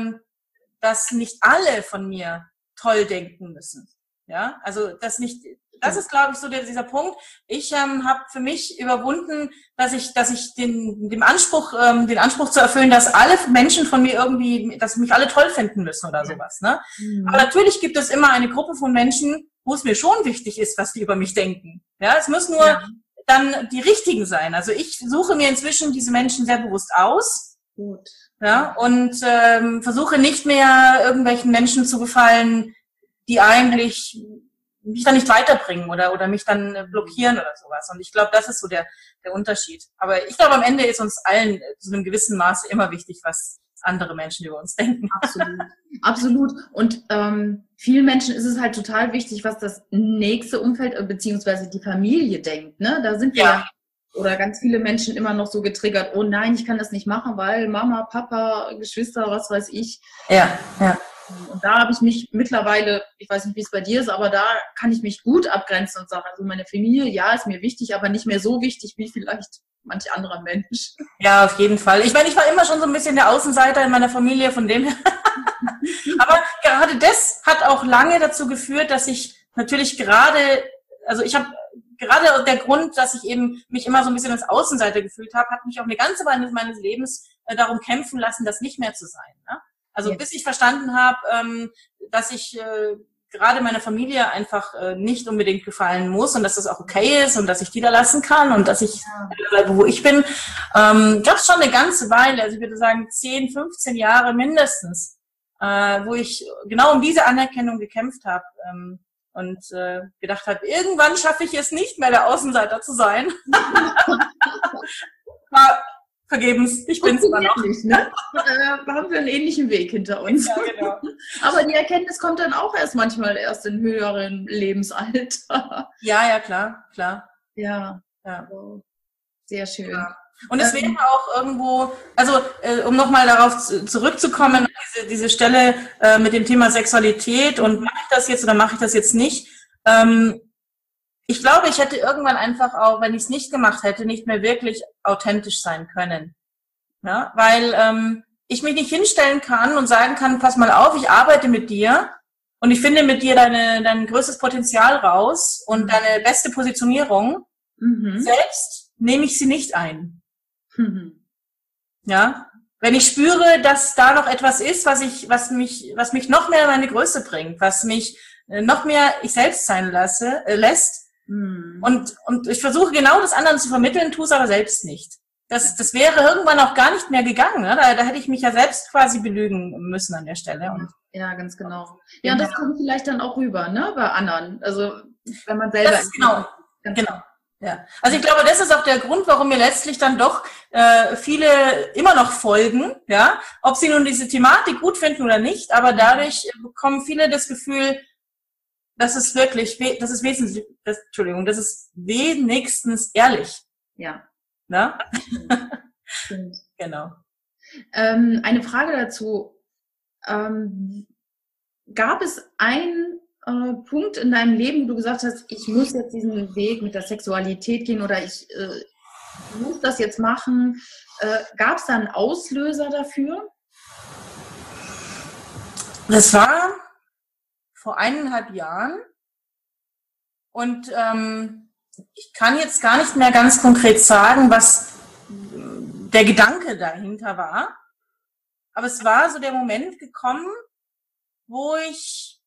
dass nicht alle von mir toll denken müssen. Ja, also das ist, glaube ich, so dieser Punkt. Ich habe für mich überwunden, dass ich den Anspruch zu erfüllen, dass alle Menschen von mir dass mich alle toll finden müssen oder sowas. Ne? Aber natürlich gibt es immer eine Gruppe von Menschen, wo es mir schon wichtig ist, was die über mich denken. Ja, es müssen nur dann die richtigen sein. Also ich suche mir inzwischen diese Menschen sehr bewusst aus. Gut. Ja, und versuche nicht mehr irgendwelchen Menschen zu gefallen, die eigentlich mich dann nicht weiterbringen oder mich dann blockieren oder sowas. Und ich glaube, das ist so der Unterschied. Aber ich glaube, am Ende ist uns allen zu einem gewissen Maße immer wichtig, was andere Menschen über uns denken. Absolut. Und vielen Menschen ist es halt total wichtig, was das nächste Umfeld beziehungsweise die Familie denkt. Ne? Da sind wir oder ganz viele Menschen immer noch so getriggert, oh nein, ich kann das nicht machen, weil Mama, Papa, Geschwister, was weiß ich. Ja. Und da habe ich mich mittlerweile, ich weiß nicht, wie es bei dir ist, aber da kann ich mich gut abgrenzen und sagen, also meine Familie, ja, ist mir wichtig, aber nicht mehr so wichtig wie vielleicht manch anderer Mensch. Ja, auf jeden Fall. Ich meine, ich war immer schon so ein bisschen der Außenseiter in meiner Familie, von dem her. Aber gerade das hat auch lange dazu geführt, dass ich natürlich ich habe gerade der Grund, dass ich eben mich immer so ein bisschen als Außenseiter gefühlt habe, hat mich auch eine ganze Weile meines Lebens darum kämpfen lassen, das nicht mehr zu sein. Ne? Also bis ich verstanden habe, dass ich gerade meiner Familie einfach nicht unbedingt gefallen muss und dass das auch okay ist und dass ich die da lassen kann und dass ich bleibe, wo ich bin, gab es schon eine ganze Weile, also ich würde sagen 10, 15 Jahre mindestens, wo ich genau um diese Anerkennung gekämpft habe und gedacht habe, irgendwann schaffe ich es nicht mehr, der Außenseiter zu sein. Vergebens, ich bin's immer noch. Ne? Haben wir einen ähnlichen Weg hinter uns. Ja, genau. Aber die Erkenntnis kommt dann auch manchmal erst in höheren Lebensalter. Ja, klar. Ja. Sehr schön. Ja. Und es wäre auch irgendwo, also um nochmal darauf zurückzukommen, diese Stelle mit dem Thema Sexualität und mache ich das jetzt oder mache ich das jetzt nicht, ich glaube, ich hätte irgendwann einfach auch, wenn ich es nicht gemacht hätte, nicht mehr wirklich authentisch sein können. Ja? Weil ich mich nicht hinstellen kann und sagen kann, pass mal auf, ich arbeite mit dir und ich finde mit dir dein größtes Potenzial raus und deine beste Positionierung. Selbst nehme ich sie nicht ein. Ja, wenn ich spüre, dass da noch etwas ist, was mich noch mehr in meine Größe bringt, was mich noch mehr ich selbst sein lässt. Und ich versuche genau das anderen zu vermitteln, tue es aber selbst nicht. Das wäre irgendwann auch gar nicht mehr gegangen. Ne? Da hätte ich mich ja selbst quasi belügen müssen an der Stelle. Und ja, ganz genau. Ja, und das kommt vielleicht dann auch rüber, ne, bei anderen. Also wenn man selber. Das ist genau. Ja. Also ich glaube, das ist auch der Grund, warum mir letztlich dann doch viele immer noch folgen, ja, ob sie nun diese Thematik gut finden oder nicht, aber dadurch bekommen viele das Gefühl, das ist wenigstens ehrlich. Ja. Na? Genau. Eine Frage dazu. Gab es einen Punkt in deinem Leben, wo du gesagt hast, ich muss jetzt diesen Weg mit der Sexualität gehen oder ich muss das jetzt machen? Gab es da einen Auslöser dafür? Das war vor 1,5 Jahren und ich kann jetzt gar nicht mehr ganz konkret sagen, was der Gedanke dahinter war, aber es war so der Moment gekommen, wo ich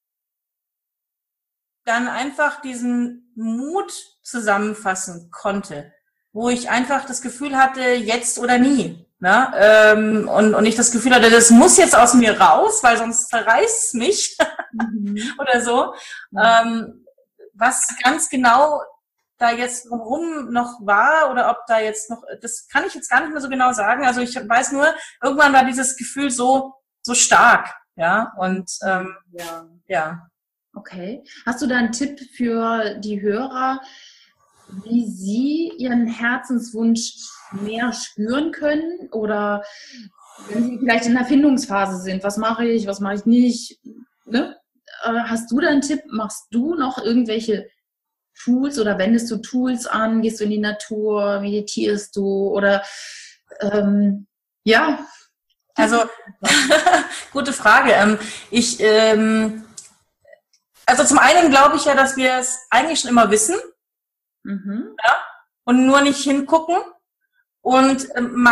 dann einfach diesen Mut zusammenfassen konnte, wo ich einfach das Gefühl hatte, jetzt oder nie. Ne? Und ich das Gefühl hatte, das muss jetzt aus mir raus, weil sonst zerreißt es mich oder so. Was ganz genau da jetzt warum noch war oder ob da jetzt noch, das kann ich jetzt gar nicht mehr so genau sagen. Also ich weiß nur, irgendwann war dieses Gefühl so stark. Ja, und ja. Okay. Hast du da einen Tipp für die Hörer, wie sie ihren Herzenswunsch mehr spüren können? Oder wenn sie vielleicht in der Findungsphase sind, was mache ich nicht? Ne? Hast du da einen Tipp? Machst du noch irgendwelche Tools oder wendest du Tools an? Gehst du in die Natur? Meditierst du? Oder ja. Also, gute Frage. Also zum einen glaube ich ja, dass wir es eigentlich schon immer wissen, ja, und nur nicht hingucken. Und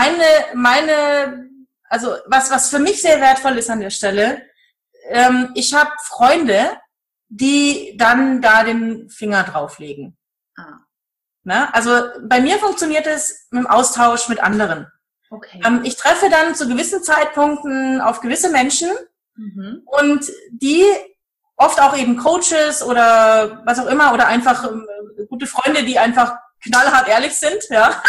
also was für mich sehr wertvoll ist an der Stelle, ich habe Freunde, die dann da den Finger drauflegen. Na, also bei mir funktioniert es mit dem Austausch mit anderen. Okay. Ich treffe dann zu gewissen Zeitpunkten auf gewisse Menschen und die oft auch eben Coaches oder was auch immer oder einfach gute Freunde, die einfach knallhart ehrlich sind, ja.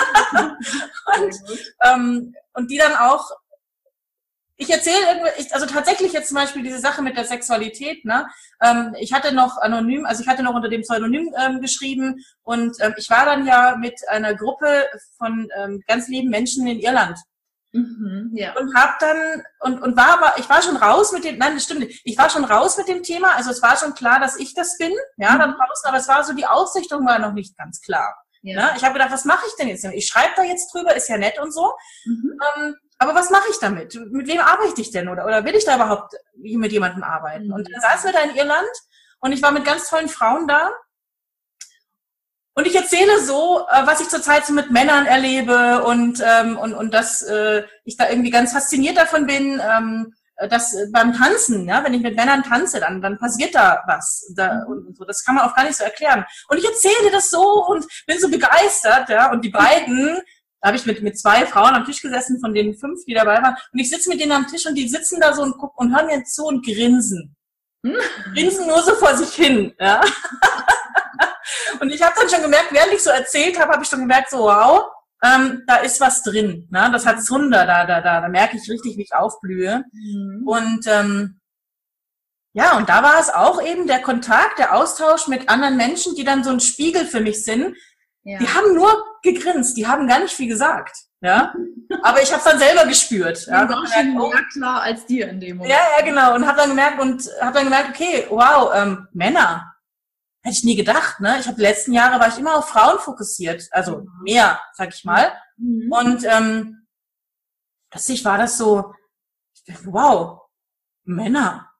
Und die dann auch, ich erzähle irgendwie, also tatsächlich jetzt zum Beispiel diese Sache mit der Sexualität, ne? Ich hatte noch unter dem Pseudonym geschrieben und ich war dann ja mit einer Gruppe von ganz lieben Menschen in Irland. Ja. Und hab dann, ich war schon raus mit dem, nein, das stimmt nicht, ich war schon raus mit dem Thema, also es war schon klar, dass ich das bin, ja, dann draußen, aber es war so, die Ausrichtung war noch nicht ganz klar. Ja. Ne? Ich habe gedacht, was mache ich denn jetzt? Ich schreibe da jetzt drüber, ist ja nett und so, aber was mache ich damit? Mit wem arbeite ich denn? Oder will ich da überhaupt mit jemandem arbeiten? Und dann saßen wir da in Irland und ich war mit ganz tollen Frauen da. Und ich erzähle so, was ich zurzeit so mit Männern erlebe und dass ich da irgendwie ganz fasziniert davon bin, dass beim Tanzen, ja, wenn ich mit Männern tanze, dann passiert da was. Und so. Das kann man auch gar nicht so erklären. Und ich erzähle das so und bin so begeistert, ja. Und die beiden, da habe ich mit 2 Frauen am Tisch gesessen, von den 5, die dabei waren. Und ich sitze mit denen am Tisch und die sitzen da so und gucken und hören mir zu und grinsen. Grinsen nur so vor sich hin, ja. Und ich habe dann schon gemerkt, während ich so erzählt habe, habe ich schon gemerkt, so wow, da ist was drin. Ne? Das hat Zunder, da merke ich richtig, wie ich aufblühe. Und ja, und da war es auch eben der Kontakt, der Austausch mit anderen Menschen, die dann so ein Spiegel für mich sind. Ja. Die haben nur gegrinst, die haben gar nicht viel gesagt. Ja, aber ich habe es dann selber gespürt. Ja, war schon mehr klar als dir in dem Moment. Ja, genau. Und habe dann gemerkt, okay, wow, Männer. Hätte ich nie gedacht, ne? Ich habe die letzten Jahre war ich immer auf Frauen fokussiert, also mehr, sag ich mal. Und plötzlich war das so, wow, Männer,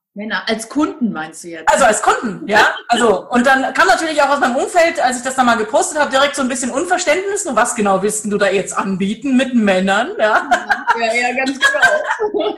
Männer, als Kunden meinst du jetzt? Also als Kunden, ja. Also, und dann kam natürlich auch aus meinem Umfeld, als ich das dann mal gepostet habe, direkt so ein bisschen Unverständnis. Und was genau willst du da jetzt anbieten mit Männern? Ja, ja ganz genau.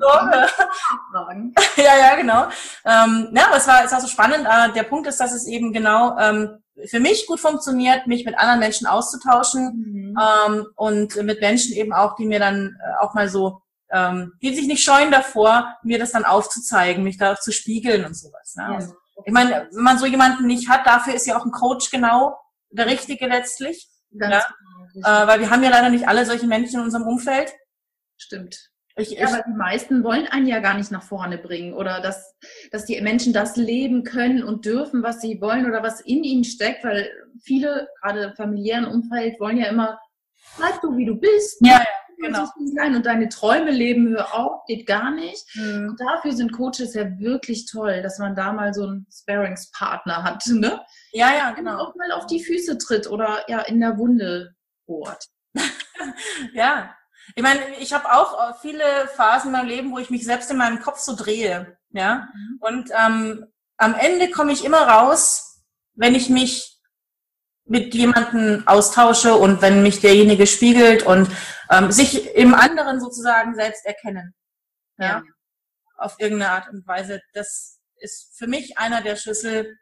So, ja, genau. Ja, aber es war so spannend. Der Punkt ist, dass es eben genau für mich gut funktioniert, mich mit anderen Menschen auszutauschen und mit Menschen eben auch, die mir dann auch mal so die sich nicht scheuen davor, mir das dann aufzuzeigen, mich da zu spiegeln und sowas. Ne? Ja. Ich meine, wenn man so jemanden nicht hat, dafür ist ja auch ein Coach genau der Richtige letztlich. Ja? Weil wir haben ja leider nicht alle solche Menschen in unserem Umfeld. Stimmt. Aber die meisten wollen einen ja gar nicht nach vorne bringen oder dass die Menschen das leben können und dürfen, was sie wollen oder was in ihnen steckt, weil viele, gerade im familiären Umfeld, wollen ja immer, bleib du, wie du bist. Ja. Genau. Und deine Träume leben, hör auf, geht gar nicht. Und dafür sind Coaches ja wirklich toll, dass man da mal so einen Sparringspartner hat, ne? Ja, genau. Und auch mal auf die Füße tritt oder ja in der Wunde bohrt. Ja. Ich meine, ich habe auch viele Phasen in meinem Leben, wo ich mich selbst in meinem Kopf so drehe, ja. Und am Ende komme ich immer raus, wenn ich mich mit jemandem austausche und wenn mich derjenige spiegelt und sich im anderen sozusagen selbst erkennen. Ja. Auf irgendeine Art und Weise. Das ist für mich einer der Schlüssel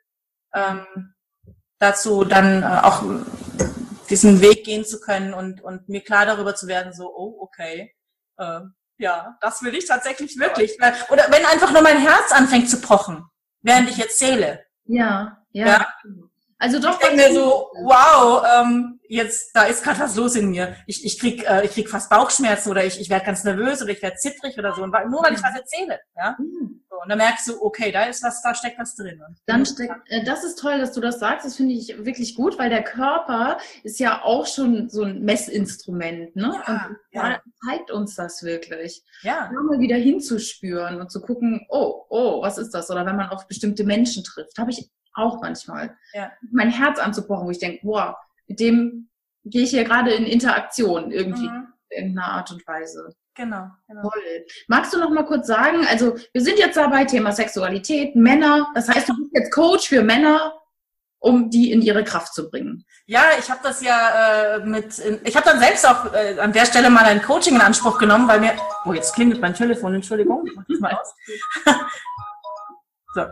dazu, dann auch diesen Weg gehen zu können und mir klar darüber zu werden, so, oh, okay, ja, das will ich tatsächlich wirklich. Oder wenn einfach nur mein Herz anfängt zu pochen, während ich erzähle. Ja. Also doch. Ich denke mir so, wow, jetzt, da ist gerade was los in mir. Ich krieg fast Bauchschmerzen oder ich werde ganz nervös oder ich werde zittrig oder so. Und nur weil ich was erzähle, ja. So, und dann merkst du, okay, da steckt was drin. Das ist toll, dass du das sagst. Das finde ich wirklich gut, weil der Körper ist ja auch schon so ein Messinstrument, ne? Und da zeigt uns das wirklich. Ja. Mal wieder hinzuspüren und zu gucken, oh, was ist das? Oder wenn man auf bestimmte Menschen trifft, habe ich auch manchmal. Ja. Mein Herz anzupochen, wo ich denke, boah, mit dem gehe ich hier gerade in Interaktion irgendwie, in irgendeiner Art und Weise. Genau. Toll. Magst du noch mal kurz sagen, also wir sind jetzt dabei, Thema Sexualität, Männer, das heißt, du bist jetzt Coach für Männer, um die in ihre Kraft zu bringen. Ja, ich habe das ja ich habe dann selbst auch an der Stelle mal ein Coaching in Anspruch genommen, weil mir, jetzt klingelt mein Telefon, Entschuldigung, ich mach das mal aus. So.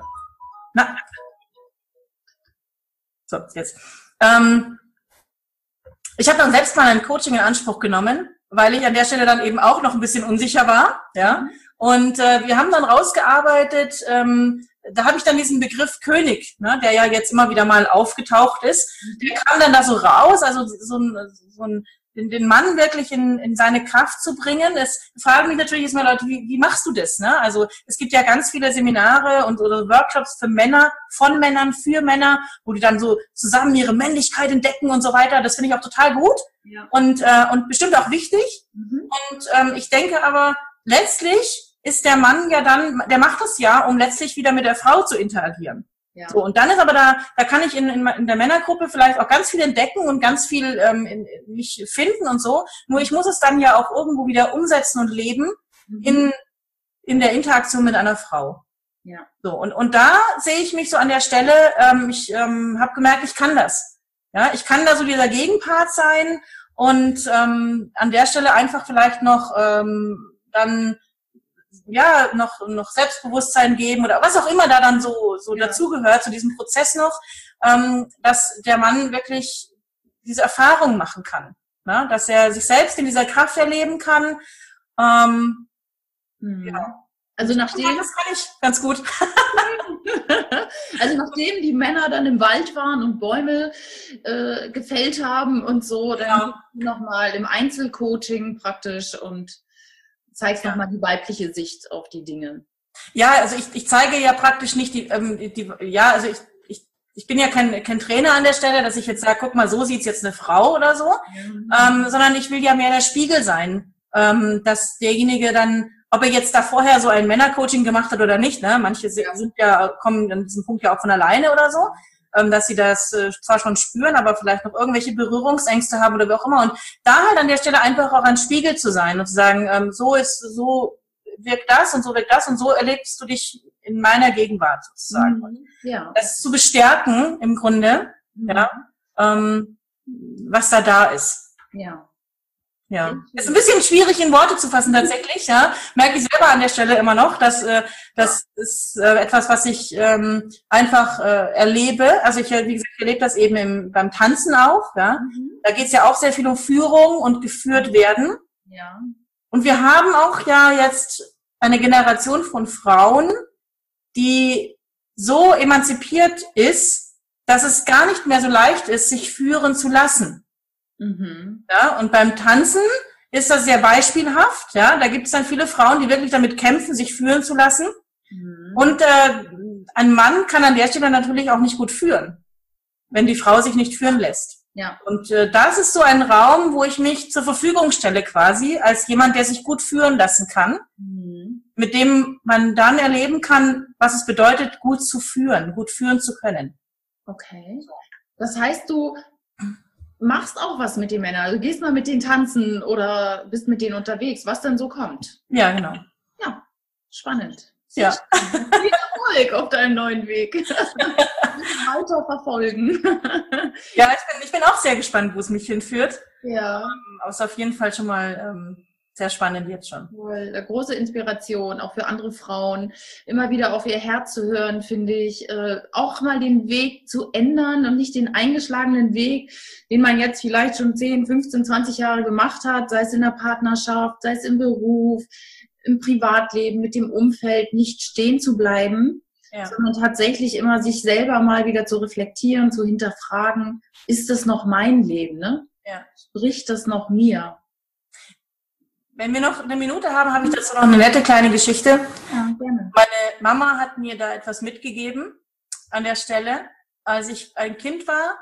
So, jetzt. Ich habe dann selbst mal ein Coaching in Anspruch genommen, weil ich an der Stelle dann eben auch noch ein bisschen unsicher war, ja. Und wir haben dann rausgearbeitet, da habe ich dann diesen Begriff König, ne, der ja jetzt immer wieder mal aufgetaucht ist, der kam dann da so raus, also den Mann wirklich in seine Kraft zu bringen. Es fragen mich natürlich jetzt mal Leute, wie machst du das? Ne? Also es gibt ja ganz viele Seminare oder Workshops für Männer, von Männern, für Männer, wo die dann so zusammen ihre Männlichkeit entdecken und so weiter. Das finde ich auch total gut und bestimmt auch wichtig. Und ich denke aber, letztlich ist der Mann ja dann, der macht das ja, um letztlich wieder mit der Frau zu interagieren. Ja. So, und dann ist aber da kann ich in der Männergruppe vielleicht auch ganz viel entdecken und ganz viel mich finden und so. Nur ich muss es dann ja auch irgendwo wieder umsetzen und leben in der Interaktion mit einer Frau. Ja. So, und da sehe ich mich so an der Stelle, ich habe gemerkt, ich kann das. Ja, ich kann da so dieser Gegenpart sein und an der Stelle einfach vielleicht noch dann noch Selbstbewusstsein geben oder was auch immer da dann so dazugehört, zu diesem Prozess noch, dass der Mann wirklich diese Erfahrung machen kann, ne? Dass er sich selbst in dieser Kraft erleben kann. Ja. Also nachdem, das kann ich ganz gut. Also nachdem die Männer dann im Wald waren und Bäume gefällt haben und so, dann nochmal im Einzelcoaching praktisch und zeigst nochmal die weibliche Sicht auf die Dinge. Ja, also ich zeige ja praktisch nicht ich bin ja kein Trainer an der Stelle, dass ich jetzt sage, guck mal, so sieht's jetzt eine Frau oder so, sondern ich will ja mehr der Spiegel sein, dass derjenige dann, ob er jetzt da vorher so ein Männercoaching gemacht hat oder nicht, ne, manche kommen an diesem Punkt ja auch von alleine oder so, dass sie das zwar schon spüren, aber vielleicht noch irgendwelche Berührungsängste haben oder wie auch immer. Und da halt an der Stelle einfach auch ein Spiegel zu sein und zu sagen, so wirkt das und so wirkt das und so erlebst du dich in meiner Gegenwart sozusagen. Ja. Das zu bestärken im Grunde, ja, was da ist. Ja. Ja, ist ein bisschen schwierig in Worte zu fassen tatsächlich, ja. Merke ich selber an der Stelle immer noch, dass das ist etwas, was ich einfach erlebe. Also ich, wie gesagt, erlebe das eben beim Tanzen auch, ja. Da geht es ja auch sehr viel um Führung und geführt werden. Ja. Und wir haben auch ja jetzt eine Generation von Frauen, die so emanzipiert ist, dass es gar nicht mehr so leicht ist, sich führen zu lassen. Ja, und beim Tanzen ist das sehr beispielhaft. Ja, da gibt es dann viele Frauen, die wirklich damit kämpfen, sich führen zu lassen. Und ein Mann kann an der Stelle natürlich auch nicht gut führen, wenn die Frau sich nicht führen lässt. Ja. Und das ist so ein Raum, wo ich mich zur Verfügung stelle quasi, als jemand, der sich gut führen lassen kann, mit dem man dann erleben kann, was es bedeutet, gut zu führen, gut führen zu können. Okay. Das heißt, du machst auch was mit den Männern. Also du gehst mal mit denen tanzen oder bist mit denen unterwegs, was denn so kommt. Ja, genau. Ja, spannend. Ja. Viel Erfolg auf deinem neuen Weg. Weiter verfolgen. Ja, ich bin auch sehr gespannt, wo es mich hinführt. Ja. Aber es ist auf jeden Fall schon mal sehr spannend jetzt schon. Eine große Inspiration, auch für andere Frauen, immer wieder auf ihr Herz zu hören, finde ich, auch mal den Weg zu ändern und nicht den eingeschlagenen Weg, den man jetzt vielleicht schon 10, 15, 20 Jahre gemacht hat, sei es in der Partnerschaft, sei es im Beruf, im Privatleben, mit dem Umfeld, nicht stehen zu bleiben, sondern tatsächlich immer sich selber mal wieder zu reflektieren, zu hinterfragen, ist das noch mein Leben, ne? Ja. Spricht das noch mir? Wenn wir noch eine Minute haben, habe ich dazu noch eine nette kleine Geschichte. Ja, gerne. Meine Mama hat mir da etwas mitgegeben an der Stelle, als ich ein Kind war.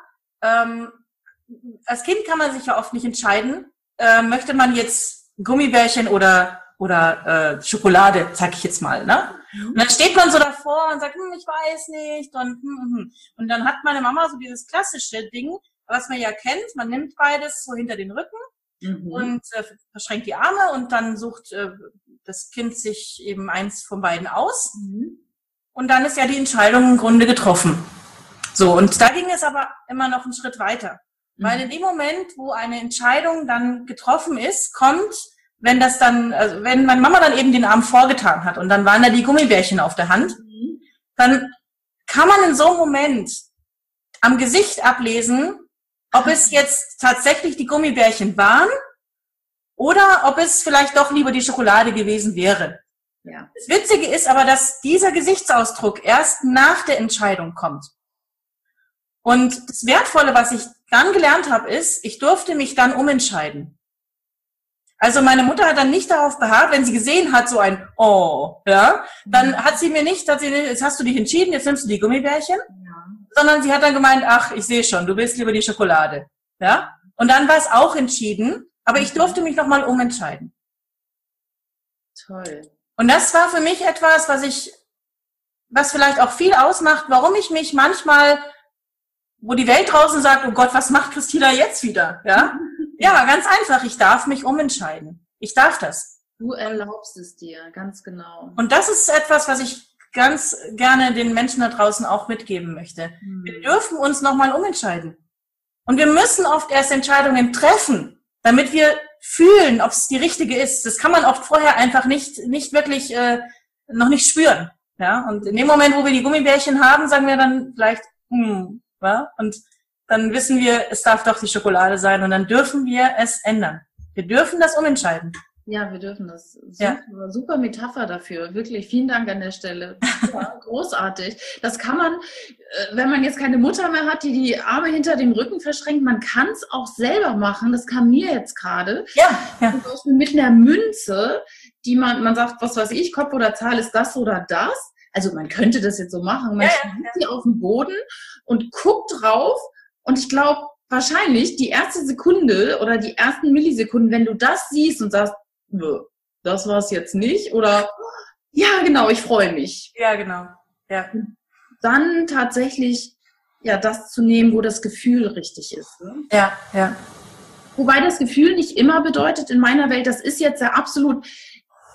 Als Kind kann man sich ja oft nicht entscheiden, möchte man jetzt Gummibärchen oder Schokolade, sag ich jetzt mal, ne? Und dann steht man so davor und sagt, ich weiß nicht und dann hat meine Mama so dieses klassische Ding, was man ja kennt, man nimmt beides so hinter den Rücken und verschränkt die Arme und dann sucht das Kind sich eben eins von beiden aus und dann ist ja die Entscheidung im Grunde getroffen. So, und da ging es aber immer noch einen Schritt weiter, weil in dem Moment, wo eine Entscheidung dann getroffen ist, kommt, wenn meine Mama dann eben den Arm vorgetan hat und dann waren da die Gummibärchen auf der Hand, dann kann man in so einem Moment am Gesicht ablesen, ob es jetzt tatsächlich die Gummibärchen waren oder ob es vielleicht doch lieber die Schokolade gewesen wäre. Ja. Das Witzige ist aber, dass dieser Gesichtsausdruck erst nach der Entscheidung kommt. Und das Wertvolle, was ich dann gelernt habe, ist, ich durfte mich dann umentscheiden. Also meine Mutter hat dann nicht darauf beharrt, wenn sie gesehen hat, so ein Oh, ja, dann hat sie nicht, jetzt hast du dich entschieden, jetzt nimmst du die Gummibärchen, sondern sie hat dann gemeint, ach, ich sehe schon, du willst lieber die Schokolade, ja. Und dann war es auch entschieden, aber ich durfte mich nochmal umentscheiden. Toll. Und das war für mich etwas, was vielleicht auch viel ausmacht, warum ich mich manchmal, wo die Welt draußen sagt, oh Gott, was macht Christina jetzt wieder, ja? Ja, ganz einfach, ich darf mich umentscheiden. Ich darf das. Du erlaubst es dir, ganz genau. Und das ist etwas, was ich ganz gerne den Menschen da draußen auch mitgeben möchte. Wir dürfen uns nochmal umentscheiden. Und wir müssen oft erst Entscheidungen treffen, damit wir fühlen, ob es die richtige ist. Das kann man oft vorher einfach nicht wirklich noch nicht spüren. Ja? Und in dem Moment, wo wir die Gummibärchen haben, sagen wir dann vielleicht, ja? Und dann wissen wir, es darf doch die Schokolade sein und dann dürfen wir es ändern. Wir dürfen das umentscheiden. Ja, wir dürfen das. Super Metapher dafür. Wirklich, vielen Dank an der Stelle. Ja, großartig. Das kann man, wenn man jetzt keine Mutter mehr hat, die die Arme hinter dem Rücken verschränkt, man kann es auch selber machen. Das kam mir jetzt gerade. Ja. Zum Beispiel mit einer Münze, die man sagt, was weiß ich, Kopf oder Zahl, ist das oder das? Also man könnte das jetzt so machen. Man stellt sie auf den Boden und guckt drauf. Und ich glaube, wahrscheinlich die erste Sekunde oder die ersten Millisekunden, wenn du das siehst und sagst, das war es jetzt nicht, oder ja, genau, ich freue mich. Ja, genau. Ja. Dann tatsächlich das zu nehmen, wo das Gefühl richtig ist. Ne? Ja. Wobei das Gefühl nicht immer bedeutet in meiner Welt, das ist jetzt ja absolut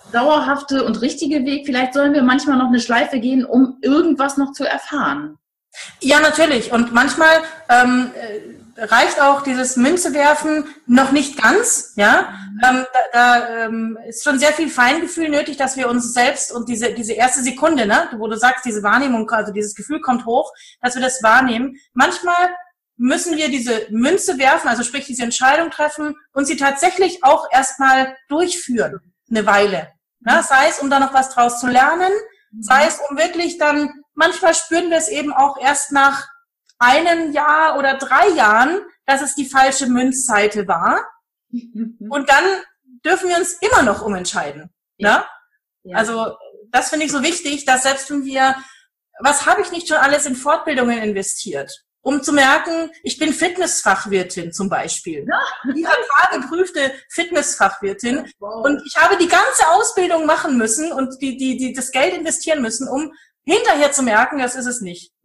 dauerhafte und richtige Weg? Vielleicht sollen wir manchmal noch eine Schleife gehen, um irgendwas noch zu erfahren. Ja, natürlich. Und manchmal reicht auch dieses Münze werfen noch nicht ganz. Ja, da ist schon sehr viel Feingefühl nötig, dass wir uns selbst und diese erste Sekunde, ne, wo du sagst, diese Wahrnehmung, also dieses Gefühl kommt hoch, dass wir das wahrnehmen. Manchmal müssen wir diese Münze werfen, also sprich diese Entscheidung treffen und sie tatsächlich auch erstmal durchführen, eine Weile. Ja, sei es, um da noch was draus zu lernen, sei es, um wirklich dann, manchmal spüren wir es eben auch erst nach einem Jahr oder 3 Jahren, dass es die falsche Münzseite war. Und dann dürfen wir uns immer noch umentscheiden. Ja. Ja? Also das finde ich so wichtig, dass selbst wenn wir, was habe ich nicht schon alles in Fortbildungen investiert? Um zu merken, ich bin Fitnessfachwirtin zum Beispiel. Die geprüfte Fitnessfachwirtin. Wow. Und ich habe die ganze Ausbildung machen müssen und das Geld investieren müssen, um hinterher zu merken, das ist es nicht.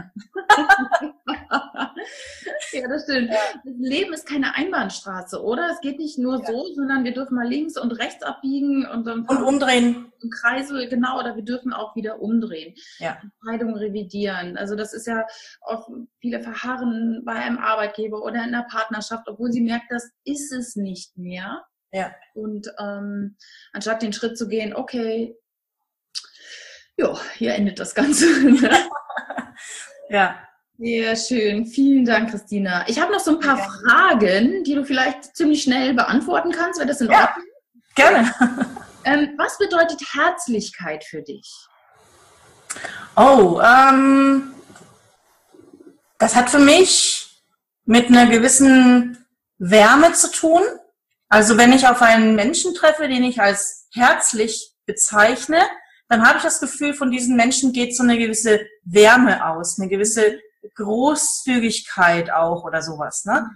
Ja, das stimmt. Das Leben ist keine Einbahnstraße, oder? Es geht nicht nur so, sondern wir dürfen mal links und rechts abbiegen und umdrehen. Im Kreisel, genau, oder wir dürfen auch wieder umdrehen. Ja. Entscheidungen revidieren. Also das ist ja oft, viele verharren bei einem Arbeitgeber oder in einer Partnerschaft, obwohl sie merkt, das ist es nicht mehr. Ja. Und anstatt den Schritt zu gehen, okay, ja, hier endet das Ganze. Ja. Sehr schön. Vielen Dank, Christina. Ich habe noch so ein paar Fragen, die du vielleicht ziemlich schnell beantworten kannst. Wäre das in Ordnung? Gerne. Was bedeutet Herzlichkeit für dich? Oh, das hat für mich mit einer gewissen Wärme zu tun. Also wenn ich auf einen Menschen treffe, den ich als herzlich bezeichne, dann habe ich das Gefühl, von diesen Menschen geht so eine gewisse Wärme aus, eine gewisse Großzügigkeit auch oder sowas. Ne?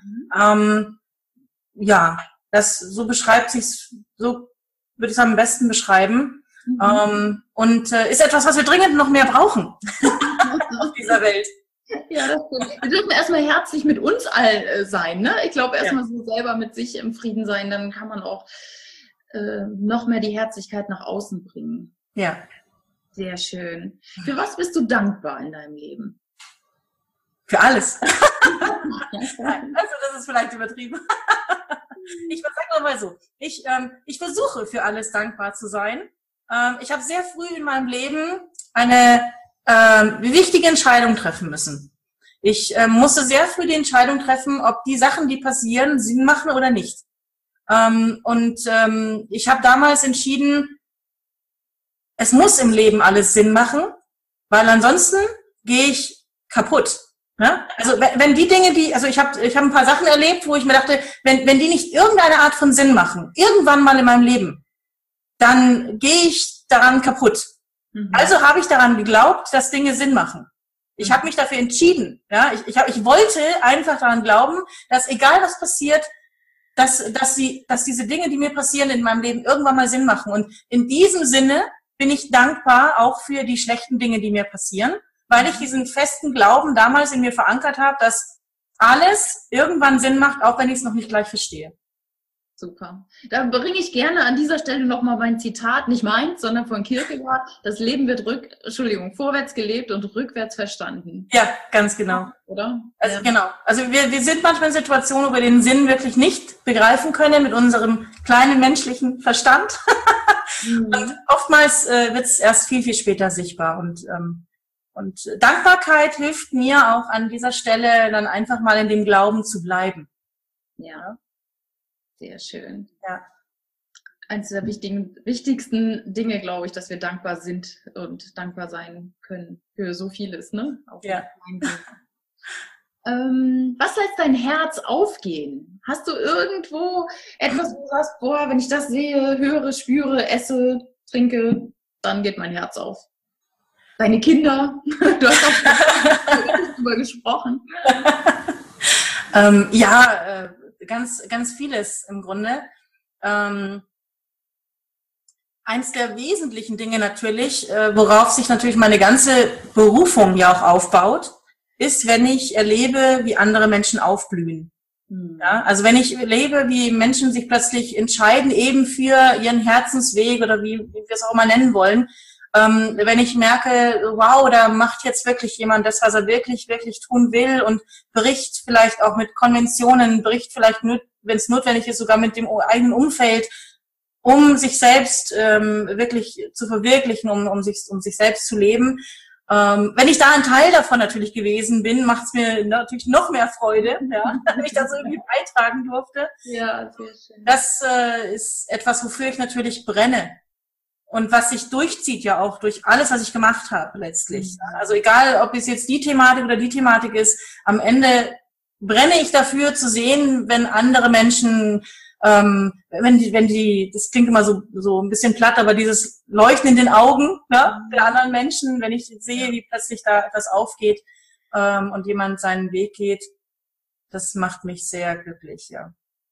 Ja, so beschreibt sich's, so würde ich es am besten beschreiben. Und ist etwas, was wir dringend noch mehr brauchen auf dieser Welt. Ja, das stimmt. Wir dürfen erstmal herzlich mit uns all sein. Ne? Ich glaube, erstmal so selber mit sich im Frieden sein, dann kann man auch noch mehr die Herzlichkeit nach außen bringen. Ja. Sehr schön. Für was bist du dankbar in deinem Leben? Für alles. Also das ist vielleicht übertrieben. Ich sage mal so, ich versuche für alles dankbar zu sein. Ich habe sehr früh in meinem Leben eine wichtige Entscheidung treffen müssen. Ich musste sehr früh die Entscheidung treffen, ob die Sachen, die passieren, Sinn machen oder nicht. Ich habe damals entschieden, es muss im Leben alles Sinn machen, weil ansonsten gehe ich kaputt. Ne? Also wenn die Dinge, ich habe ein paar Sachen erlebt, wo ich mir dachte, wenn die nicht irgendeine Art von Sinn machen, irgendwann mal in meinem Leben, dann gehe ich daran kaputt. Also habe ich daran geglaubt, dass Dinge Sinn machen. Ich habe mich dafür entschieden. Ja? Ich wollte einfach daran glauben, dass egal was passiert, dass diese Dinge, die mir passieren in meinem Leben, irgendwann mal Sinn machen. Und in diesem Sinne bin ich dankbar auch für die schlechten Dinge, die mir passieren, weil ich diesen festen Glauben damals in mir verankert habe, dass alles irgendwann Sinn macht, auch wenn ich es noch nicht gleich verstehe. Super. Da bringe ich gerne an dieser Stelle nochmal mein Zitat, nicht meins, sondern von Kierkegaard. Das Leben wird vorwärts gelebt und rückwärts verstanden. Ja, ganz genau. Oder? Also genau. Also wir sind manchmal in Situationen, wo wir den Sinn wirklich nicht begreifen können mit unserem kleinen menschlichen Verstand. Und oftmals wird es erst viel, viel später sichtbar. Und Dankbarkeit hilft mir auch an dieser Stelle dann einfach mal in dem Glauben zu bleiben. Ja. Sehr schön. Ja. Eines der wichtigsten Dinge, glaube ich, dass wir dankbar sind und dankbar sein können für so vieles, ne? Auch ja. Was lässt dein Herz aufgehen? Hast du irgendwo etwas, wo du sagst, boah, wenn ich das sehe, höre, spüre, esse, trinke, dann geht mein Herz auf? Deine Kinder? Du hast auch darüber gesprochen. Ganz vieles im Grunde. Eins der wesentlichen Dinge natürlich, worauf sich natürlich meine ganze Berufung ja auch aufbaut, ist, wenn ich erlebe, wie andere Menschen aufblühen. Ja, also wenn ich lebe, wie Menschen sich plötzlich entscheiden, eben für ihren Herzensweg oder wie wir es auch mal nennen wollen, wenn ich merke, wow, da macht jetzt wirklich jemand das, was er wirklich, wirklich tun will und bricht vielleicht auch mit Konventionen, bricht vielleicht, wenn es notwendig ist, sogar mit dem eigenen Umfeld, um sich selbst wirklich zu verwirklichen, um sich selbst zu leben. Wenn ich da ein Teil davon natürlich gewesen bin, macht es mir natürlich noch mehr Freude, ja, wenn ich das irgendwie beitragen durfte. Ja, sehr schön. Das ist etwas, wofür ich natürlich brenne. Und was sich durchzieht ja auch durch alles, was ich gemacht habe letztlich. Also egal, ob es jetzt die Thematik oder die Thematik ist, am Ende brenne ich dafür zu sehen, wenn andere Menschen wenn die, das klingt immer so ein bisschen platt, aber dieses Leuchten in den Augen, ja, der anderen Menschen, wenn ich sehe, wie plötzlich da etwas aufgeht und jemand seinen Weg geht, das macht mich sehr glücklich, ja.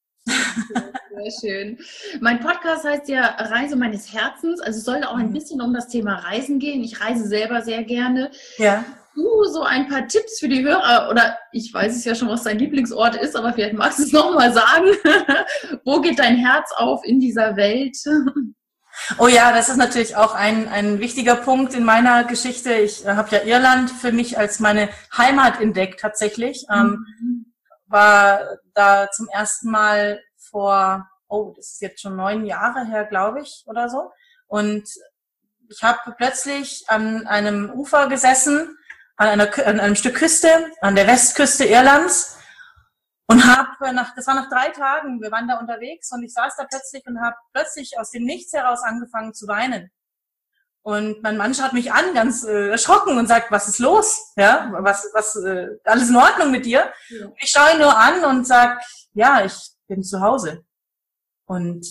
Sehr schön. Mein Podcast heißt ja Reise meines Herzens, also es soll auch ein bisschen um das Thema Reisen gehen. Ich reise selber sehr gerne. Ja. Du so ein paar Tipps für die Hörer, oder ich weiß es ja schon, was dein Lieblingsort ist, aber vielleicht magst du es nochmal sagen. Wo geht dein Herz auf in dieser Welt? Oh ja, das ist natürlich auch ein wichtiger Punkt in meiner Geschichte. Ich habe ja Irland für mich als meine Heimat entdeckt tatsächlich. War da zum ersten Mal vor, das ist jetzt schon 9 Jahre her, glaube ich, oder so. Und ich habe plötzlich an einem Ufer gesessen, an einem Stück Küste, an der Westküste Irlands und das war nach 3 Tagen, wir waren da unterwegs und ich saß da plötzlich und habe plötzlich aus dem Nichts heraus angefangen zu weinen. Und mein Mann schaut mich an, ganz erschrocken und sagt, was ist los? Ja, was alles in Ordnung mit dir? Ja. Ich schaue ihn nur an und sag, ja, ich bin zu Hause. Und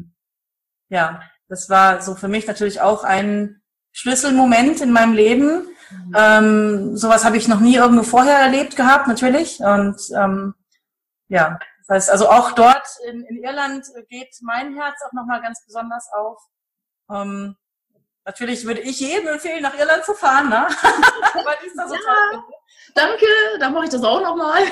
ja, das war so für mich natürlich auch ein Schlüsselmoment in meinem Leben. Sowas habe ich noch nie irgendwo vorher erlebt gehabt, natürlich. Und ja, das heißt, also auch dort in Irland geht mein Herz auch nochmal ganz besonders auf. Natürlich würde ich jedem empfehlen, nach Irland zu fahren, ne? Weil ist das so toll. Danke, dann mache ich das auch nochmal.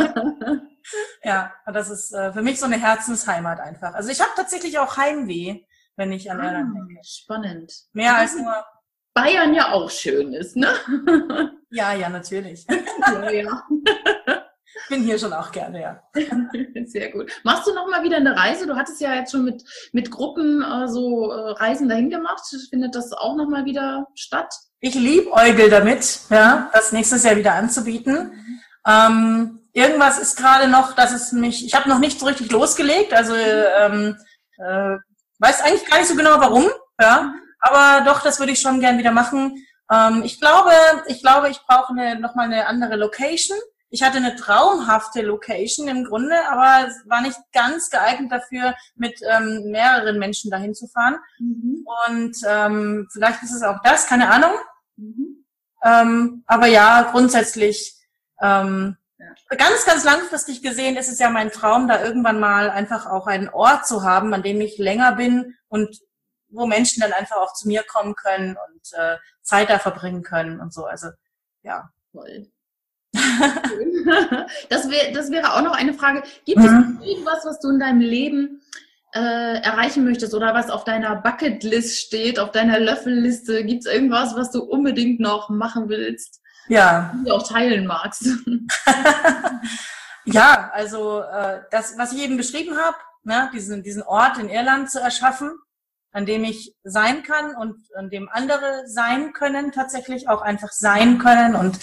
Ja, das ist für mich so eine Herzensheimat einfach. Also ich habe tatsächlich auch Heimweh, wenn ich an Irland denke. Spannend. Mehr als nur Bayern ja auch schön ist, ne? Ja, natürlich. Ja. Ich bin hier schon auch gerne, ja. Sehr gut. Machst du noch mal wieder eine Reise? Du hattest ja jetzt schon mit Gruppen Reisen dahin gemacht. Findet das auch noch mal wieder statt? Ich liebäugel damit, ja, das nächstes Jahr wieder anzubieten. Irgendwas ist gerade noch, ich habe noch nicht so richtig losgelegt, also weiß eigentlich gar nicht so genau warum, ja, aber doch, das würde ich schon gern wieder machen. Ich glaube, ich brauche noch mal eine andere Location. Ich hatte eine traumhafte Location im Grunde, aber es war nicht ganz geeignet dafür, mit mehreren Menschen dahin zu fahren. Und vielleicht ist es auch das, keine Ahnung. Aber ja, grundsätzlich ganz, ganz langfristig gesehen ist es ja mein Traum, da irgendwann mal einfach auch einen Ort zu haben, an dem ich länger bin und wo Menschen dann einfach auch zu mir kommen können und Zeit da verbringen können und so. Also ja. Toll. Das wäre auch noch eine Frage. Gibt es irgendwas, was du in deinem Leben erreichen möchtest oder was auf deiner Bucketlist steht, auf deiner Löffelliste? Gibt es irgendwas, was du unbedingt noch machen willst? Ja. Die du auch teilen magst? Ja, also das, was ich eben beschrieben habe, ne, diesen Ort in Irland zu erschaffen, an dem ich sein kann und an dem andere sein können, tatsächlich auch einfach sein können. Und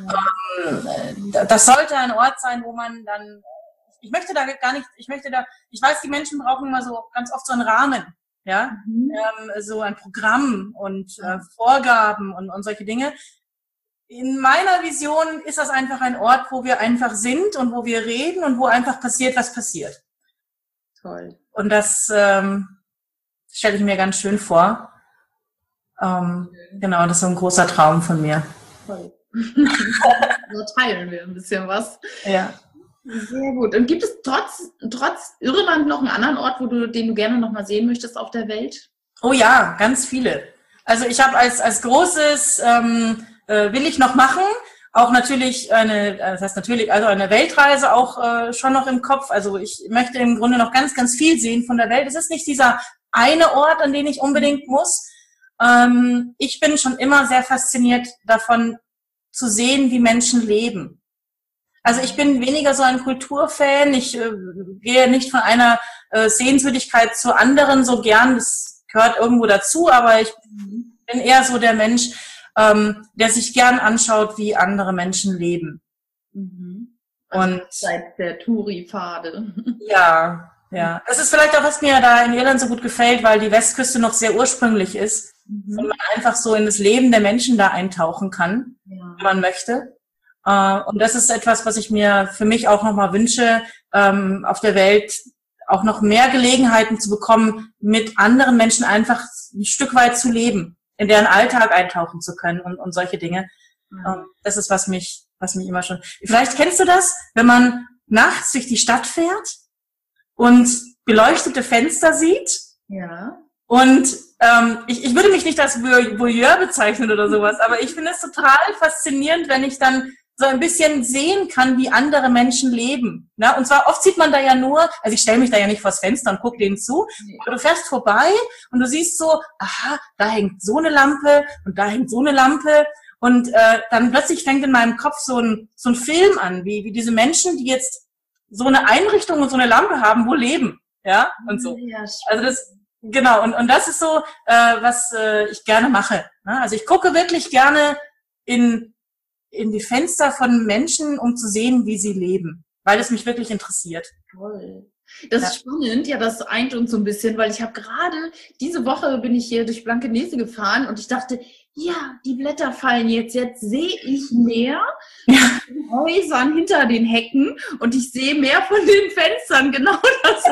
das sollte ein Ort sein, wo man dann, ich weiß, die Menschen brauchen immer so ganz oft so einen Rahmen, ja, so ein Programm und Vorgaben und solche Dinge. In meiner Vision ist das einfach ein Ort, wo wir einfach sind und wo wir reden und wo einfach passiert, was passiert. Toll. Und das stelle ich mir ganz schön vor. Genau, das ist so ein großer Traum von mir. Toll. So teilen wir ein bisschen was. Ja. Sehr gut. Und gibt es trotz Irland noch einen anderen Ort, den du gerne noch mal sehen möchtest auf der Welt? Oh ja, ganz viele. Also ich habe als großes will ich noch machen, auch natürlich eine Weltreise auch schon noch im Kopf. Also ich möchte im Grunde noch ganz, ganz viel sehen von der Welt. Es ist nicht dieser eine Ort, an den ich unbedingt muss. Ich bin schon immer sehr fasziniert davon zu sehen, wie Menschen leben. Also ich bin weniger so ein Kulturfan. Ich gehe nicht von einer Sehenswürdigkeit zur anderen so gern. Das gehört irgendwo dazu, aber ich bin eher so der Mensch, der sich gern anschaut, wie andere Menschen leben. Also und seit der Touri-Pfade. Ja. Das ist vielleicht auch, was mir da in Irland so gut gefällt, weil die Westküste noch sehr ursprünglich ist und man einfach so in das Leben der Menschen da eintauchen kann, wenn man möchte. Und das ist etwas, was ich mir für mich auch nochmal wünsche, auf der Welt auch noch mehr Gelegenheiten zu bekommen, mit anderen Menschen einfach ein Stück weit zu leben, in deren Alltag eintauchen zu können und solche Dinge. Das ist, was mich immer schon... Vielleicht kennst du das, wenn man nachts durch die Stadt fährt und beleuchtete Fenster sieht. Ja. Und ich würde mich nicht als Voyeur bezeichnen oder sowas, aber ich finde es total faszinierend, wenn ich dann so ein bisschen sehen kann, wie andere Menschen leben. Ja, und zwar oft sieht man da ja nur, also ich stelle mich da ja nicht vors Fenster und gucke denen zu, aber du fährst vorbei und du siehst so, aha, da hängt so eine Lampe und da hängt so eine Lampe und dann plötzlich fängt in meinem Kopf so ein Film an, wie diese Menschen, die jetzt so eine Einrichtung und so eine Lampe haben, wo leben, ja, und so. Also das, genau, und das ist so, was ich gerne mache. Ne? Also ich gucke wirklich gerne in die Fenster von Menschen, um zu sehen, wie sie leben, weil es mich wirklich interessiert. Toll. Das ist spannend, ja, das eint uns so ein bisschen, weil ich habe gerade, diese Woche bin ich hier durch Blankenese gefahren und ich dachte, ja, die Blätter fallen jetzt sehe ich mehr von Häusern hinter den Hecken und ich sehe mehr von den Fenstern, genau das.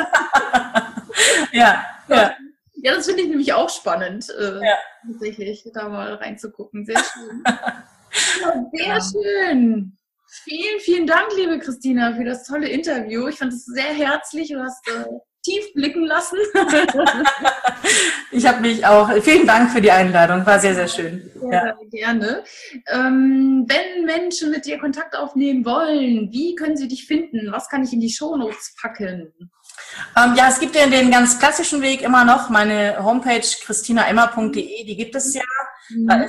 Ja, das finde ich nämlich auch spannend, tatsächlich, da mal reinzugucken. Sehr schön. Ja, sehr schön. Vielen, vielen Dank, liebe Christina, für das tolle Interview. Ich fand es sehr herzlich. Du hast tief blicken lassen. Ich habe mich auch. Vielen Dank für die Einladung. War sehr, sehr schön. Ja, gerne. Wenn Menschen mit dir Kontakt aufnehmen wollen, wie können sie dich finden? Was kann ich in die Shownotes packen? Es gibt ja den ganz klassischen Weg immer noch. Meine Homepage christinaemmer.de, die gibt es ja. Da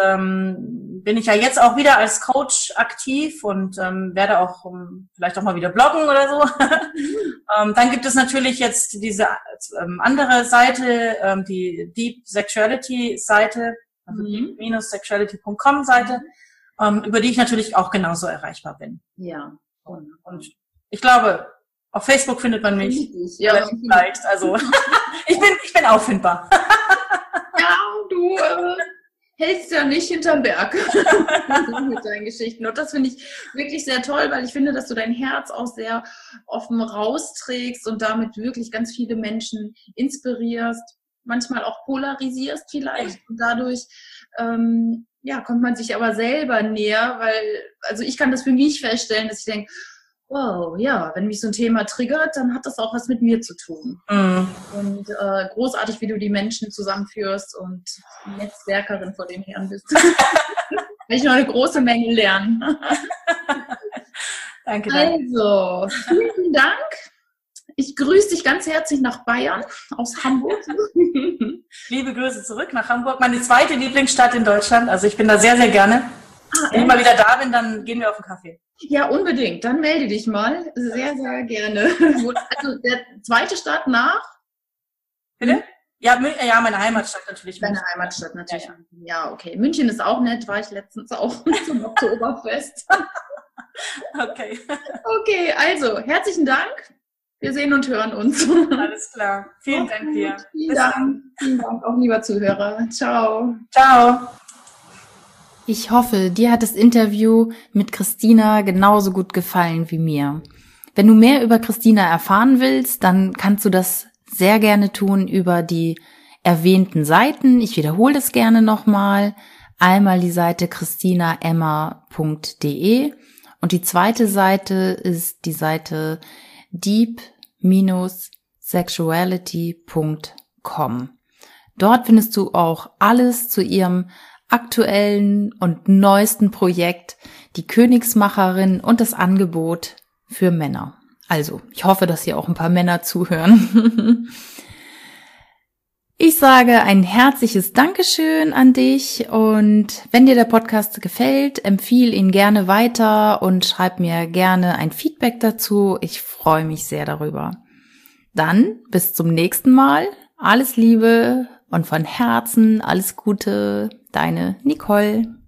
bin ich ja jetzt auch wieder als Coach aktiv und werde auch vielleicht auch mal wieder bloggen oder so. Dann gibt es natürlich jetzt diese andere Seite, die Deep Sexuality Seite, also deep-sexuality.com Seite, über die ich natürlich auch genauso erreichbar bin. Ja. Und ich glaube, auf Facebook findet man mich relativ leicht. Also ich bin auffindbar. Ja, du hältst ja nicht hinterm Berg mit deinen Geschichten. Und das finde ich wirklich sehr toll, weil ich finde, dass du dein Herz auch sehr offen rausträgst und damit wirklich ganz viele Menschen inspirierst, manchmal auch polarisierst vielleicht. Und dadurch kommt man sich aber selber näher, also ich kann das für mich feststellen, dass ich denke, wow, ja, wenn mich so ein Thema triggert, dann hat das auch was mit mir zu tun. Und großartig, wie du die Menschen zusammenführst und Netzwerkerin vor dem Herrn bist. Will ich noch eine große Menge lernen. Danke. Also, vielen Dank. Ich grüße dich ganz herzlich nach Bayern, aus Hamburg. Liebe Grüße zurück nach Hamburg. Meine zweite Lieblingsstadt in Deutschland. Also ich bin da sehr, sehr gerne. Wenn ich mal wieder da bin, dann gehen wir auf einen Kaffee. Ja, unbedingt. Dann melde dich mal. Sehr, sehr gerne. Also der zweite Stadt nach? Bitte? Ja, meine Heimatstadt natürlich. Deine Heimatstadt natürlich. Ja, okay. München ist auch nett. War ich letztens auch zum Oktoberfest. Okay. Okay, also herzlichen Dank. Wir sehen und hören uns. Alles klar. Vielen Dank dir. Vielen Dank auch, lieber Zuhörer. Ciao. Ciao. Ich hoffe, dir hat das Interview mit Christina genauso gut gefallen wie mir. Wenn du mehr über Christina erfahren willst, dann kannst du das sehr gerne tun über die erwähnten Seiten. Ich wiederhole das gerne nochmal. Einmal die Seite christinaemmer.de und die zweite Seite ist die Seite deep-sexuality.com. Dort findest du auch alles zu ihrem aktuellen und neuesten Projekt, die Königsmacherin und das Angebot für Männer. Also, ich hoffe, dass hier auch ein paar Männer zuhören. Ich sage ein herzliches Dankeschön an dich und wenn dir der Podcast gefällt, empfiehl ihn gerne weiter und schreib mir gerne ein Feedback dazu. Ich freue mich sehr darüber. Dann bis zum nächsten Mal. Alles Liebe und von Herzen alles Gute. Deine Nicole.